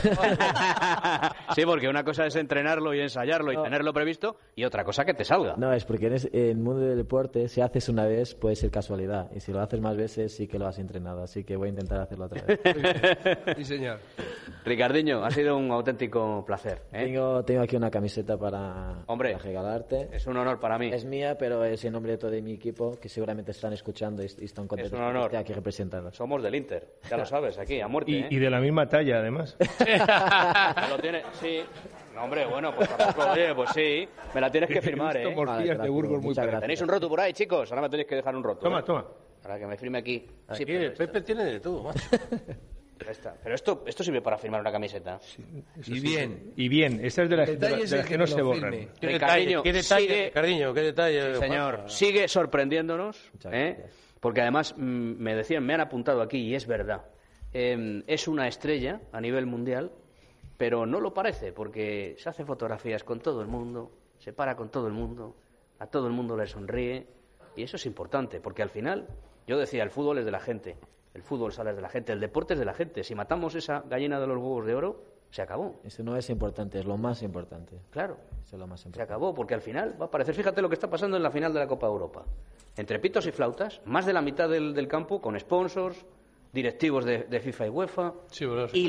Sí, porque una cosa es entrenarlo y ensayarlo y tenerlo previsto, y otra cosa que te salga. No, es porque en el mundo del deporte, si haces una vez puede ser casualidad, y si lo haces más veces sí que lo has entrenado, así que voy a intentar hacerlo otra vez. Sí, señor. Ricardiño, ha sido un auténtico placer. Tengo aquí una camiseta para regalarte. Es un honor para mí. Es mía, pero es en nombre de todo mi equipo, que seguramente están escuchando y están contentos. Es un honor. Que esté aquí representando. Somos del Inter, ya lo sabes, aquí, a muerte. Y de la misma talla, además. Lo tiene, sí. No, hombre, bueno, pues tampoco, oye, pues sí. Me la tienes que firmar, ¿eh? Morcillas de Burgos muy gracias. ¿Tenéis un roto por ahí, chicos? Ahora me tenéis que dejar un roto. Toma. Para que me firme aquí. Aquí el Pepe tiene de todo, macho. Pero esto sirve para firmar una camiseta. Sí, y bien. Esa es de las que no se borran. ¿Qué detalle, Ricardiño? ¿Qué detalle? Sí, señor, sigue sorprendiéndonos, porque además me decían, me han apuntado aquí, y es verdad, es una estrella a nivel mundial, pero no lo parece, porque se hace fotografías con todo el mundo, se para con todo el mundo, a todo el mundo le sonríe, y eso es importante, porque al final, yo decía, el fútbol es de la gente. El fútbol sale de la gente, el deporte es de la gente. Si matamos esa gallina de los huevos de oro, se acabó. Eso no es importante, es lo más importante. Claro, eso es lo más importante. Se acabó, porque al final va a aparecer, fíjate lo que está pasando en la final de la Copa Europa. Entre pitos y flautas, más de la mitad del campo con sponsors, directivos de FIFA y UEFA. Sí, bueno, sí.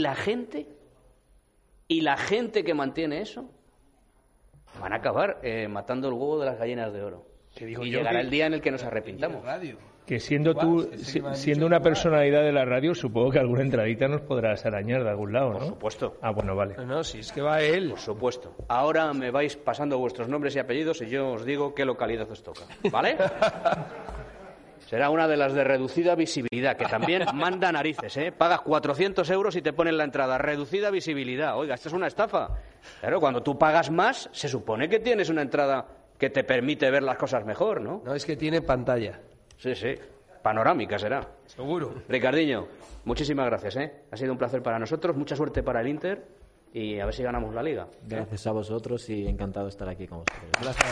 Y la gente que mantiene eso van a acabar matando el huevo de las gallinas de oro. Y llegará el día en el que nos arrepintamos. Que siendo una personalidad de la radio, supongo que alguna entradita nos podrás arañar de algún lado, ¿no? Por supuesto. Ah, bueno, vale. No, si es que va él. Por supuesto. Ahora me vais pasando vuestros nombres y apellidos y yo os digo qué localidad os toca, ¿vale? Será una de las de reducida visibilidad, que también manda narices, ¿eh? Pagas 400 euros y te ponen la entrada. Reducida visibilidad. Oiga, esto es una estafa. Claro, cuando tú pagas más, se supone que tienes una entrada que te permite ver las cosas mejor, ¿no? No, es que tiene pantalla. Sí. Panorámica será. Seguro. Ricardiño, muchísimas gracias, ¿eh? Ha sido un placer para nosotros, mucha suerte para el Inter y a ver si ganamos la Liga. Gracias a vosotros y encantado de estar aquí con vosotros. Gracias.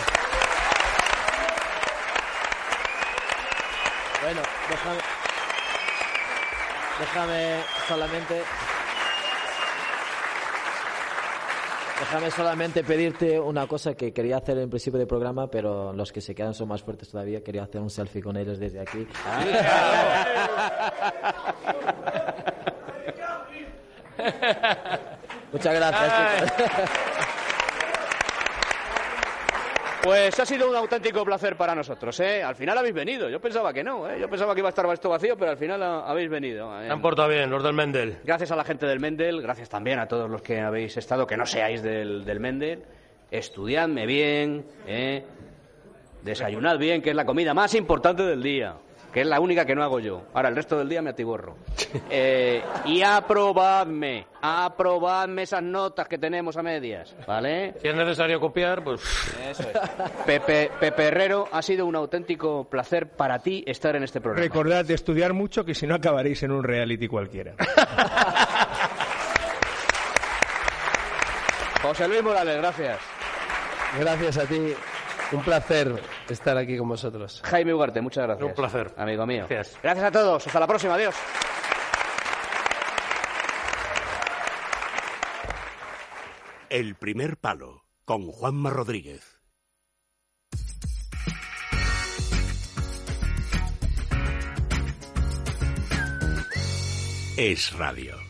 Bueno, déjame solamente pedirte una cosa que quería hacer en principio del programa, pero los que se quedan son más fuertes todavía. Quería hacer un selfie con ellos desde aquí. Muchas gracias, chicos. Pues ha sido un auténtico placer para nosotros, ¿eh? Al final habéis venido. Yo pensaba que no, ¿eh? Yo pensaba que iba a estar esto vacío, pero al final habéis venido. Se han portado bien, los del Mendel. Gracias a la gente del Mendel, gracias también a todos los que habéis estado, que no seáis del Mendel. Estudiadme bien, desayunad bien, que es la comida más importante del día, que es la única que no hago yo. Ahora, el resto del día me atiborro. Y aprobadme esas notas que tenemos a medias, ¿vale? Si es necesario copiar, pues... Eso es. Pepe Herrero, ha sido un auténtico placer para ti estar en este programa. Recordad de estudiar mucho, que si no acabaréis en un reality cualquiera. José Luis Morales, gracias. Gracias a ti. Un placer estar aquí con vosotros. Jaime Ugarte, muchas gracias. Un placer. Amigo mío. Gracias. Gracias a todos. Hasta la próxima. Adiós. El primer palo, con Juanma Rodríguez. es radio.